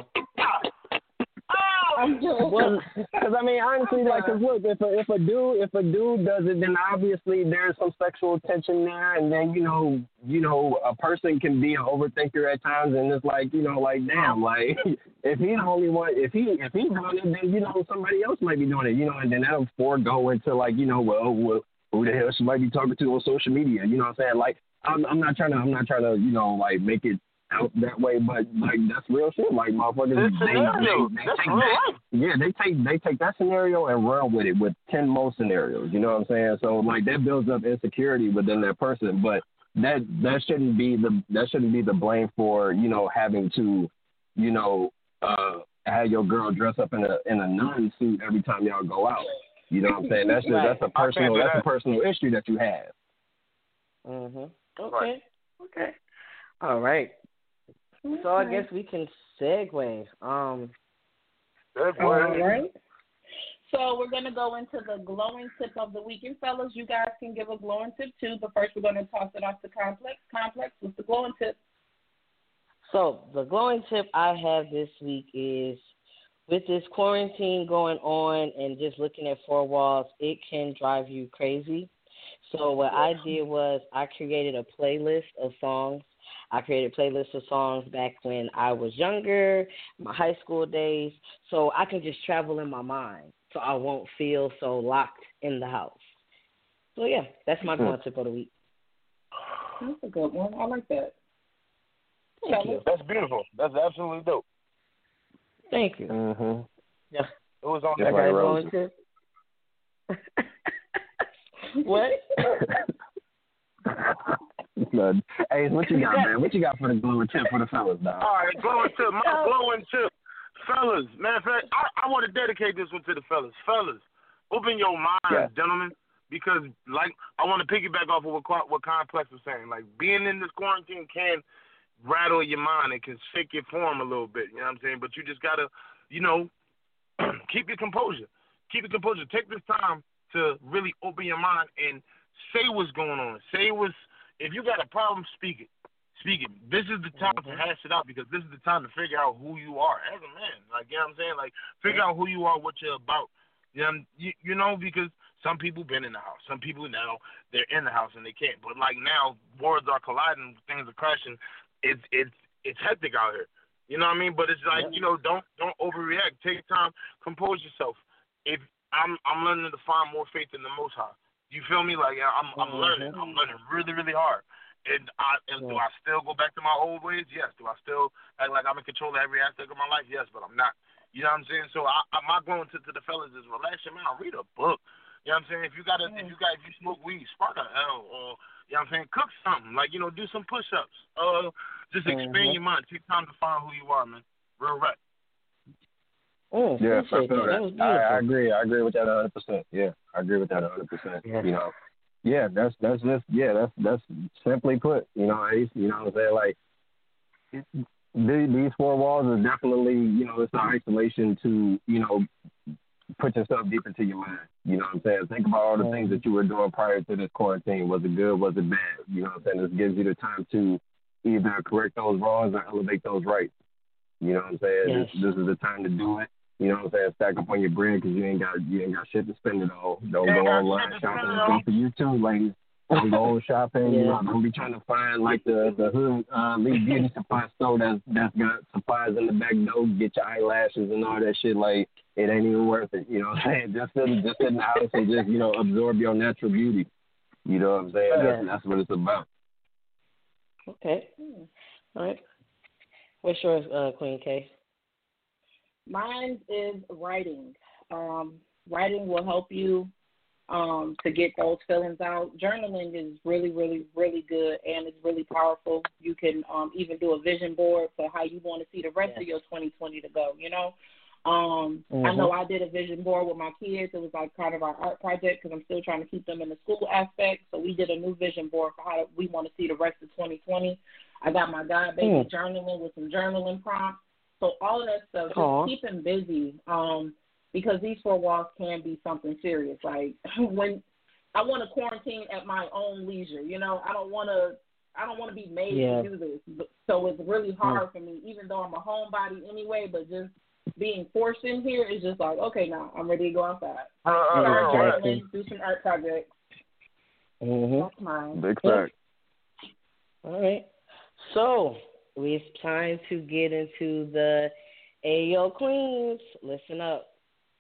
[SPEAKER 4] Well, because I mean, honestly, like, cause look, if a if a dude if a dude does it, then obviously there's some sexual tension there, and then you know, you know, a person can be an overthinker at times, and it's like, you know, like damn, like if he's the only one, if he if he's doing it, then you know somebody else might be doing it, you know, and then that'll forego into like, you know, well, well, who the hell she might be talking to on social media, you know what I'm saying? Like, I'm I'm not trying to I'm not trying to you know like make it out that way, but like that's real shit. Like motherfuckers, they, they, they take that, yeah, they take they take that scenario and run with it with ten more scenarios. You know what I'm saying? So like that builds up insecurity within that person, but that that shouldn't be the that shouldn't be the blame for you know having to you know uh, have your girl dress up in a in a nun suit every time y'all go out. You know what I'm saying? That's just,
[SPEAKER 1] right.
[SPEAKER 4] that's a personal that's that. a personal issue that you have.
[SPEAKER 1] Mhm. Okay.
[SPEAKER 3] Right.
[SPEAKER 1] Okay. All right. So I guess we can segue. Um,
[SPEAKER 3] segue.
[SPEAKER 2] All right. So we're going to go into the glowing tip of the week. And fellas, you guys can give a glowing tip too, but first we're going to toss it off to Complex. Complex, what's the glowing tip?
[SPEAKER 1] So the glowing tip I have this week is with this quarantine going on and just looking at four walls, it can drive you crazy. So what I did was I created a playlist of songs. I created a playlist of songs back when I was younger, my high school days, so I can just travel in my mind so I won't feel so locked in the house. So, yeah, that's my glowing tip of the week.
[SPEAKER 2] That's a good one. I like that.
[SPEAKER 1] Thank you.
[SPEAKER 3] That's beautiful. That's absolutely dope.
[SPEAKER 1] Thank you.
[SPEAKER 4] Mm-hmm.
[SPEAKER 1] Yeah.
[SPEAKER 3] It was on
[SPEAKER 1] that
[SPEAKER 3] that
[SPEAKER 1] glowing tip. What?
[SPEAKER 4] Good. Hey, what you got, man? What you got for the glowing tip for the fellas, dog?
[SPEAKER 3] All right, glowing tip. My glowing tip. Fellas, matter of fact, I, I want to dedicate this one to the fellas. Fellas, open your minds,
[SPEAKER 4] yeah.
[SPEAKER 3] gentlemen, because, like, I want to piggyback off of what, what Complex was saying. Like, being in this quarantine can rattle your mind. It can shake your form a little bit, you know what I'm saying? But you just got to, you know, keep your composure. Keep your composure. Take this time to really open your mind and say what's going on. Say what's, if you got a problem, speak it. Speak it. This is the time mm-hmm. to hash it out because this is the time to figure out who you are as a man. Like, you know what I'm saying? Like, figure out who you are, what you're about. You know, you, you know, because some people been in the house. Some people now, they're in the house and they can't. But, like, now, worlds are colliding, things are crashing. It's it's it's hectic out here. You know what I mean? But it's like, yeah. you know, don't don't overreact. Take time. Compose yourself. If I'm I'm learning to find more faith in the Most High. You feel me? Like I'm, I'm mm-hmm. learning. I'm learning really, really hard. And I and yeah. do I still go back to my old ways? Yes. Do I still act like I'm in control of every aspect of my life? Yes, but I'm not. You know what I'm saying? So I, I, my going to, to the fellas is relax your mind. Read a book. You know what I'm saying? If you got mm-hmm. if you got if you smoke weed, spark a L, or you know what I'm saying, cook something. Like, you know, do some push-ups. Uh, just expand mm-hmm. your mind. Take time to find who you are, man. Real rap.
[SPEAKER 1] Oh,
[SPEAKER 4] Yeah, I
[SPEAKER 1] appreciate
[SPEAKER 4] feel
[SPEAKER 1] that.
[SPEAKER 4] that.
[SPEAKER 1] That was
[SPEAKER 4] I, I
[SPEAKER 1] beautiful.
[SPEAKER 4] agree. I agree with that a hundred percent. Yeah, I agree with that a hundred percent.
[SPEAKER 1] Yeah.
[SPEAKER 4] You know, yeah, that's that's just yeah, that's that's simply put. You know, Ace, you know what I'm saying? Like the, these four walls are definitely, you know, it's an isolation to, you know, put yourself deep into your mind. You know what I'm saying? Think about all the things that you were doing prior to this quarantine. Was it good? Was it bad? You know what I'm saying? This gives you the time to either correct those wrongs or elevate those rights. You know what I'm saying?
[SPEAKER 1] Yes.
[SPEAKER 4] This, this is the time to do it. You know what I'm saying? Stack up on your bread because you ain't got you ain't got shit to spend it all. Don't
[SPEAKER 3] You ain't
[SPEAKER 4] go
[SPEAKER 3] got
[SPEAKER 4] online
[SPEAKER 3] shit to
[SPEAKER 4] shopping.
[SPEAKER 3] spend it
[SPEAKER 4] It's
[SPEAKER 3] on.
[SPEAKER 4] good for you too, ladies. Don't go shopping.
[SPEAKER 1] Yeah.
[SPEAKER 4] You know, don't be trying to find like the the hood uh, Lee Beauty supply store that's that's got supplies in the back door. Get your eyelashes and all that shit. Like it ain't even worth it. You know what I'm saying? Just sit, just sit in the house and just you know absorb your natural beauty. You know what I'm saying? That's,
[SPEAKER 1] Yes.
[SPEAKER 4] that's what it's about.
[SPEAKER 1] Okay. All right. What's yours, uh, Queen K?
[SPEAKER 2] Mine is writing. Um, writing will help you um, to get those feelings out. Journaling is really, really, really good, and it's really powerful. You can um, even do a vision board for how you want to see the rest
[SPEAKER 1] Yes.
[SPEAKER 2] of your twenty twenty to go, you know. Um,
[SPEAKER 1] Mm-hmm.
[SPEAKER 2] I know I did a vision board with my kids. It was like kind of our art project because I'm still trying to keep them in the school aspect. So we did a new vision board for how we want to see the rest of twenty twenty. I got my God baby
[SPEAKER 1] Mm.
[SPEAKER 2] journaling with some journaling prompts. So all of that stuff, just
[SPEAKER 1] Aw.
[SPEAKER 2] keep them busy um, because these four walls can be something serious. Like when I want to quarantine at my own leisure, you know, I don't want to. I don't want to be made
[SPEAKER 1] Yeah.
[SPEAKER 2] to do this. But, so it's really hard mm. for me, even though I'm a homebody anyway. But just being forced in here is just like, okay, now I'm ready to go outside.
[SPEAKER 3] Uh, uh,
[SPEAKER 2] Start
[SPEAKER 3] uh,
[SPEAKER 2] journaling, do some art projects.
[SPEAKER 1] Mm-hmm.
[SPEAKER 2] That's mine.
[SPEAKER 4] Big fact.
[SPEAKER 1] All right. So it's time to get into the Ayo Queens. Listen up.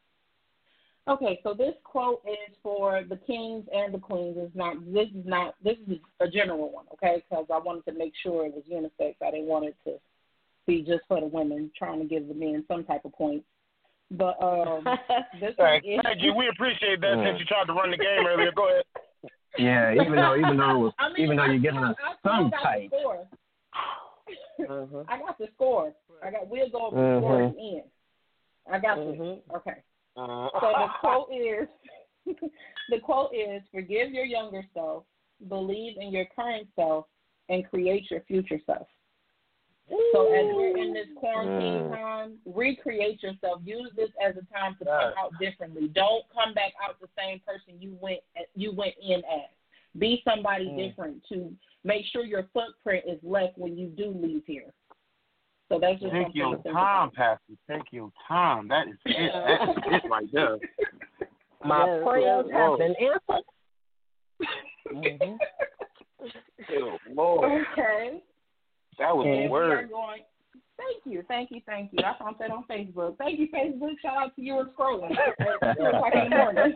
[SPEAKER 2] Okay, so this quote is for the kings and the queens. It's not. This is not. This is a general one. Okay, because I wanted to make sure it was unisex. I didn't want it to be just for the women, trying to give the men some type of points. But um, this
[SPEAKER 3] Thank,
[SPEAKER 2] is,
[SPEAKER 3] thank you. We appreciate that. Since you tried to run the game earlier, go ahead.
[SPEAKER 4] Yeah, even though even though it was,
[SPEAKER 2] I mean,
[SPEAKER 4] even though you're giving us
[SPEAKER 2] I, I
[SPEAKER 4] some
[SPEAKER 2] got
[SPEAKER 4] type.
[SPEAKER 2] the score.
[SPEAKER 1] Uh-huh.
[SPEAKER 2] I got the score. I got. We'll go over the
[SPEAKER 1] Uh-huh.
[SPEAKER 2] score at the end. I got
[SPEAKER 1] Uh-huh.
[SPEAKER 2] this. Okay.
[SPEAKER 3] Uh,
[SPEAKER 2] So the quote is, the quote is, forgive your younger self, believe in your current self, and create your future self. So as we're in this quarantine time, recreate yourself. Use this as a time to come out differently. Don't come back out the same person you went you went in as. Be somebody
[SPEAKER 1] Mm.
[SPEAKER 2] different to make sure your footprint is left when you do leave here. So that's just
[SPEAKER 3] Take
[SPEAKER 2] something
[SPEAKER 3] your
[SPEAKER 2] to think
[SPEAKER 3] time,
[SPEAKER 2] about.
[SPEAKER 3] Pastor. Take your time. That is it. That is it right there.
[SPEAKER 4] My
[SPEAKER 1] Yes,
[SPEAKER 4] prayers
[SPEAKER 1] yes,
[SPEAKER 4] have
[SPEAKER 3] yes.
[SPEAKER 4] been answered.
[SPEAKER 1] Mm-hmm.
[SPEAKER 3] Oh, Lord.
[SPEAKER 2] Okay.
[SPEAKER 3] That was
[SPEAKER 2] And
[SPEAKER 3] the
[SPEAKER 2] we are
[SPEAKER 3] word.
[SPEAKER 2] going. Thank you, thank you, thank you. I found that on Facebook. Thank you, Facebook. Shout out to you and scrolling at two o'clock in the morning.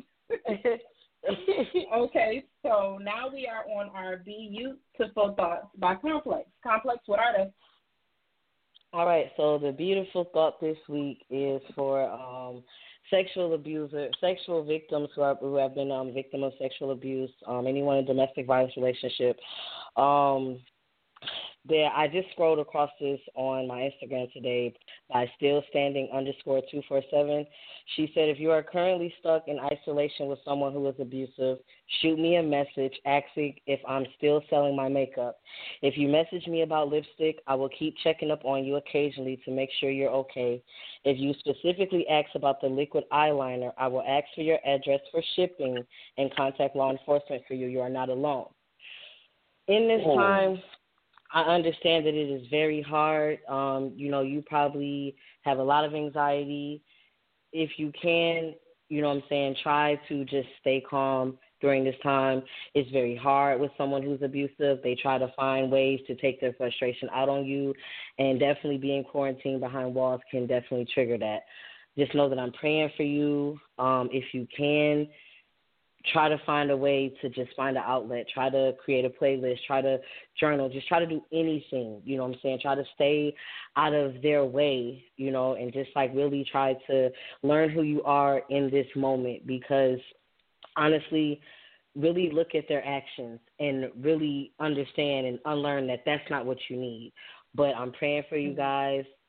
[SPEAKER 2] Okay, so now we are on our Beautiful Thoughts by Complex. Complex, what are they?
[SPEAKER 1] All right, so the beautiful thought this week is for um, sexual abuser, sexual victims who, are, who have been um, victim of sexual abuse, um, anyone in a domestic violence relationship. Um, there, I just scrolled across this on my Instagram today by still standing underscore two four seven. She said, if you are currently stuck in isolation with someone who is abusive, shoot me a message asking if I'm still selling my makeup. If you message me about lipstick, I will keep checking up on you occasionally to make sure you're okay. If you specifically ask about the liquid eyeliner, I will ask for your address for shipping and contact law enforcement for you. You are not alone. In this
[SPEAKER 3] Oh.
[SPEAKER 1] time, I understand that it is very hard. Um, you know, you probably have a lot of anxiety. If you can, you know what I'm saying, try to just stay calm during this time. It's very hard with someone who's abusive. They try to find ways to take their frustration out on you, and definitely being quarantined behind walls can definitely trigger that. Just know that I'm praying for you. Um, if you can, try to find a way to just find an outlet. Try to create a playlist. Try to journal. Just try to do anything, you know what I'm saying? Try to stay out of their way, you know, and just, like, really try to learn who you are in this moment because, honestly, really look at their actions and really understand and unlearn that that's not what you need. But I'm praying for you guys,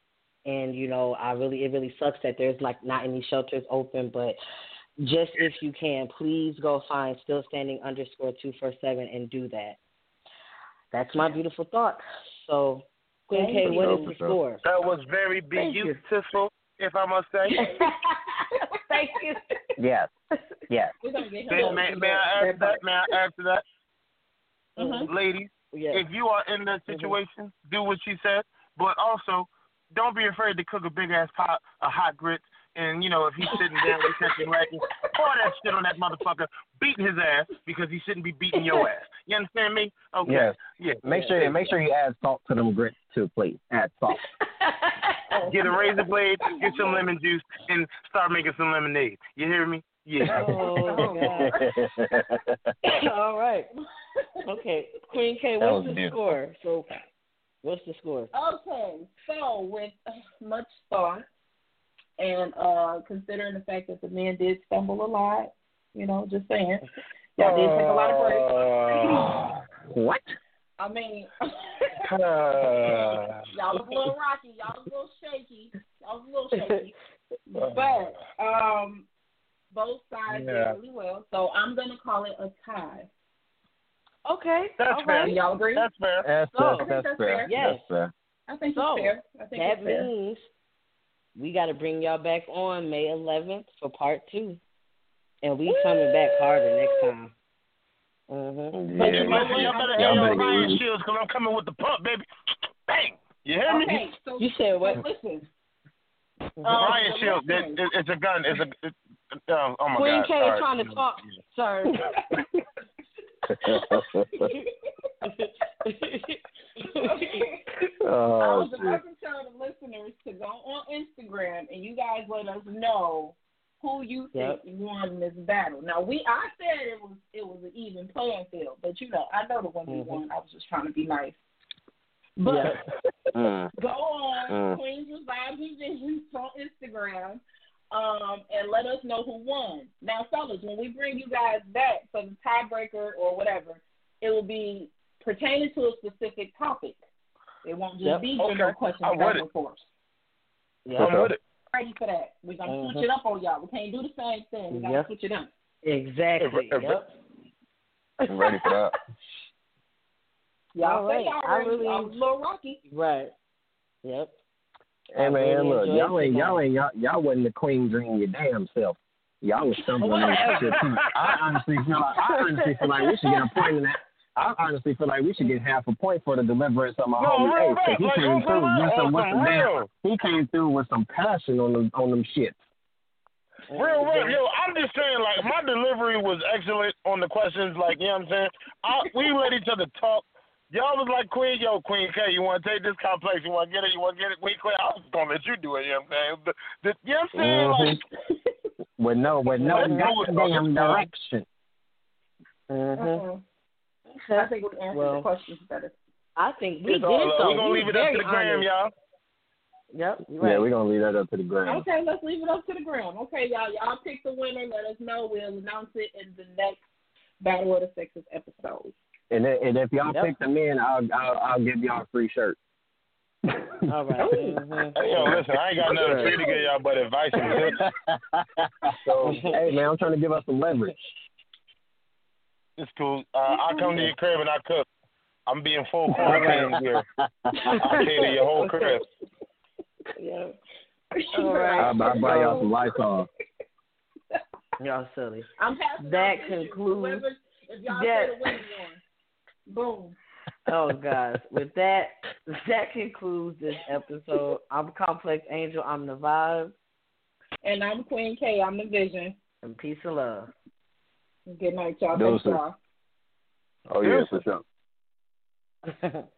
[SPEAKER 1] and you know, I really it really sucks that there's like not any shelters open, but just if you can, please go find Still Standing underscore two four seven and do that. That's my beautiful thought. So, Queen K, what is the score?
[SPEAKER 3] That was very beautiful, if I must say.
[SPEAKER 1] Thank you.
[SPEAKER 5] Yes. Yes.
[SPEAKER 3] May, may, may I add to that? May I add to that?
[SPEAKER 2] Mm-hmm.
[SPEAKER 3] Ladies,
[SPEAKER 1] yes.
[SPEAKER 3] if you are in that situation, mm-hmm. do what she said, but also don't be afraid to cook a big ass pot of hot grits. And, you know, if he's sitting down with catching lacking, pour that shit on that motherfucker, beating his ass because he shouldn't be beating your ass. You understand me? Okay.
[SPEAKER 5] Yes.
[SPEAKER 3] Yeah.
[SPEAKER 5] Make sure you make sure you add salt to them grits too, please. Add salt.
[SPEAKER 3] Get a razor blade, get some lemon juice, and start making some lemonade. You hear me? Yeah.
[SPEAKER 1] Oh, God. All right. Okay. Queen K, what's the beautiful. score? So, what's the score?
[SPEAKER 2] Okay. So, with much thought, and uh, considering the fact that the men did stumble a lot, you know, just saying, y'all did take a lot of breaks.
[SPEAKER 5] Uh, what?
[SPEAKER 2] I mean,
[SPEAKER 3] uh,
[SPEAKER 2] y'all was a little rocky, y'all was a little shaky, y'all was a little shaky, but um, both sides
[SPEAKER 3] yeah.
[SPEAKER 2] did really well. So I'm gonna call it a tie.
[SPEAKER 1] Okay,
[SPEAKER 3] that's
[SPEAKER 1] okay.
[SPEAKER 3] fair.
[SPEAKER 2] Y'all agree?
[SPEAKER 3] That's fair.
[SPEAKER 5] That's,
[SPEAKER 1] So,
[SPEAKER 5] that's, that's,
[SPEAKER 2] that's
[SPEAKER 5] fair.
[SPEAKER 2] fair.
[SPEAKER 1] Yes.
[SPEAKER 5] That's fair.
[SPEAKER 2] I think
[SPEAKER 1] so,
[SPEAKER 2] it's fair. I think
[SPEAKER 1] that
[SPEAKER 2] it's fair.
[SPEAKER 1] means we got to bring y'all back on May eleventh for part two, and we Woo! coming back harder next time. Mm-hmm.
[SPEAKER 3] Yeah, but you know what? Y'all better have your riot shields because I'm coming with the pump, baby. Bang! You hear
[SPEAKER 2] okay,
[SPEAKER 3] me?
[SPEAKER 2] So,
[SPEAKER 1] you said what?
[SPEAKER 2] So listen.
[SPEAKER 3] Um, riot shield. It, it, it's a gun. It's a. It, um, oh my
[SPEAKER 1] Queen
[SPEAKER 3] God.
[SPEAKER 1] K
[SPEAKER 3] All right.
[SPEAKER 1] trying to talk, sir.
[SPEAKER 5] Oh,
[SPEAKER 2] I was
[SPEAKER 5] shit.
[SPEAKER 2] about to tell the listeners to go on Instagram and you guys let us know who you think
[SPEAKER 1] yep.
[SPEAKER 2] won this battle. Now we, I said it was it was an even playing field, but you know I know the women mm-hmm. won. I was just trying to be nice. But
[SPEAKER 1] yep.
[SPEAKER 2] go on
[SPEAKER 5] mm.
[SPEAKER 2] Queens with Vibes and Visions on Instagram um, and let us know who won. Now, fellas, when we bring you guys back for the tiebreaker or whatever, it will be pertaining to a specific topic. It won't just
[SPEAKER 1] yep.
[SPEAKER 2] be
[SPEAKER 3] okay.
[SPEAKER 2] general questions back and forth.
[SPEAKER 1] Yeah,
[SPEAKER 3] I'm with it.
[SPEAKER 2] Ready for that. We're going to mm-hmm. switch it up on y'all. We can't do the same thing. We got to
[SPEAKER 1] yep.
[SPEAKER 2] switch it up.
[SPEAKER 1] Exactly. Yep.
[SPEAKER 5] I'm ready for that.
[SPEAKER 2] Y'all
[SPEAKER 1] All
[SPEAKER 2] say
[SPEAKER 1] right.
[SPEAKER 2] y'all
[SPEAKER 1] I
[SPEAKER 2] ready.
[SPEAKER 1] really,
[SPEAKER 2] Y'all was a little rocky.
[SPEAKER 1] Right. Yep.
[SPEAKER 5] Hey
[SPEAKER 1] I
[SPEAKER 5] man,
[SPEAKER 1] really
[SPEAKER 5] look, y'all ain't,
[SPEAKER 1] tonight.
[SPEAKER 5] y'all ain't, y'all, y'all wasn't the queen dream your damn self. Y'all was stumbling on shit too. I honestly feel like, I honestly feel like we should get a point in that. I honestly feel like we should get half a point for the deliverance of my
[SPEAKER 3] no,
[SPEAKER 5] homie
[SPEAKER 3] Ace.
[SPEAKER 5] He
[SPEAKER 3] like,
[SPEAKER 5] came through with some, with some damn,
[SPEAKER 3] real.
[SPEAKER 5] he came through with some passion on them, on them shits.
[SPEAKER 3] Real, real, yo, I'm just saying, like, my delivery was excellent on the questions, like, you know what I'm saying? I, we let each other talk. Y'all was like, Queen, yo, Queen K, you want to take this complex? You want to get it? You want to get it? Queen K, I was going to let you do it, you know what I'm saying? The, the, you know what I'm saying?
[SPEAKER 5] Mm-hmm.
[SPEAKER 3] Like,
[SPEAKER 5] with no, with no goddamn direction.
[SPEAKER 1] Mm-hmm.
[SPEAKER 2] I think we answered
[SPEAKER 1] well,
[SPEAKER 2] the questions better.
[SPEAKER 1] I think we
[SPEAKER 3] it's
[SPEAKER 1] did
[SPEAKER 3] all,
[SPEAKER 1] so.
[SPEAKER 3] We're going to leave it up to the gram, y'all.
[SPEAKER 1] Yep. Right.
[SPEAKER 5] Yeah, we're going to leave that up to the gram.
[SPEAKER 2] Okay, let's leave it up to the gram. Okay, y'all. Y'all pick the winner. Let us know. We'll announce it in the next Battle of the Sexes episode.
[SPEAKER 5] And, then, and if y'all
[SPEAKER 1] yep.
[SPEAKER 5] pick them in, I'll, I'll I'll give y'all a free shirt.
[SPEAKER 1] All right. Mm-hmm.
[SPEAKER 3] Hey, yo, listen, I ain't got nothing free to give y'all but advice.
[SPEAKER 5] So, hey, man, I'm trying to give us some leverage.
[SPEAKER 3] It's cool. Uh, I come to your crib and I cook. I'm being full quarantine here. I cater your whole crib.
[SPEAKER 1] Yeah. All right.
[SPEAKER 5] I'll, I'll buy y'all some Lysol.
[SPEAKER 1] Y'all silly.
[SPEAKER 2] I'm passing
[SPEAKER 1] that
[SPEAKER 2] concludes.
[SPEAKER 1] concludes.
[SPEAKER 2] If y'all
[SPEAKER 1] that,
[SPEAKER 2] say the winner won. Boom.
[SPEAKER 1] Oh, guys. With that, that concludes this episode. I'm Complex Angel. I'm the Vibe.
[SPEAKER 2] And I'm Queen K. I'm the Vision.
[SPEAKER 1] And peace and love.
[SPEAKER 2] Good night, y'all.
[SPEAKER 5] Thanks,
[SPEAKER 2] y'all.
[SPEAKER 5] Oh, yeah, for sure.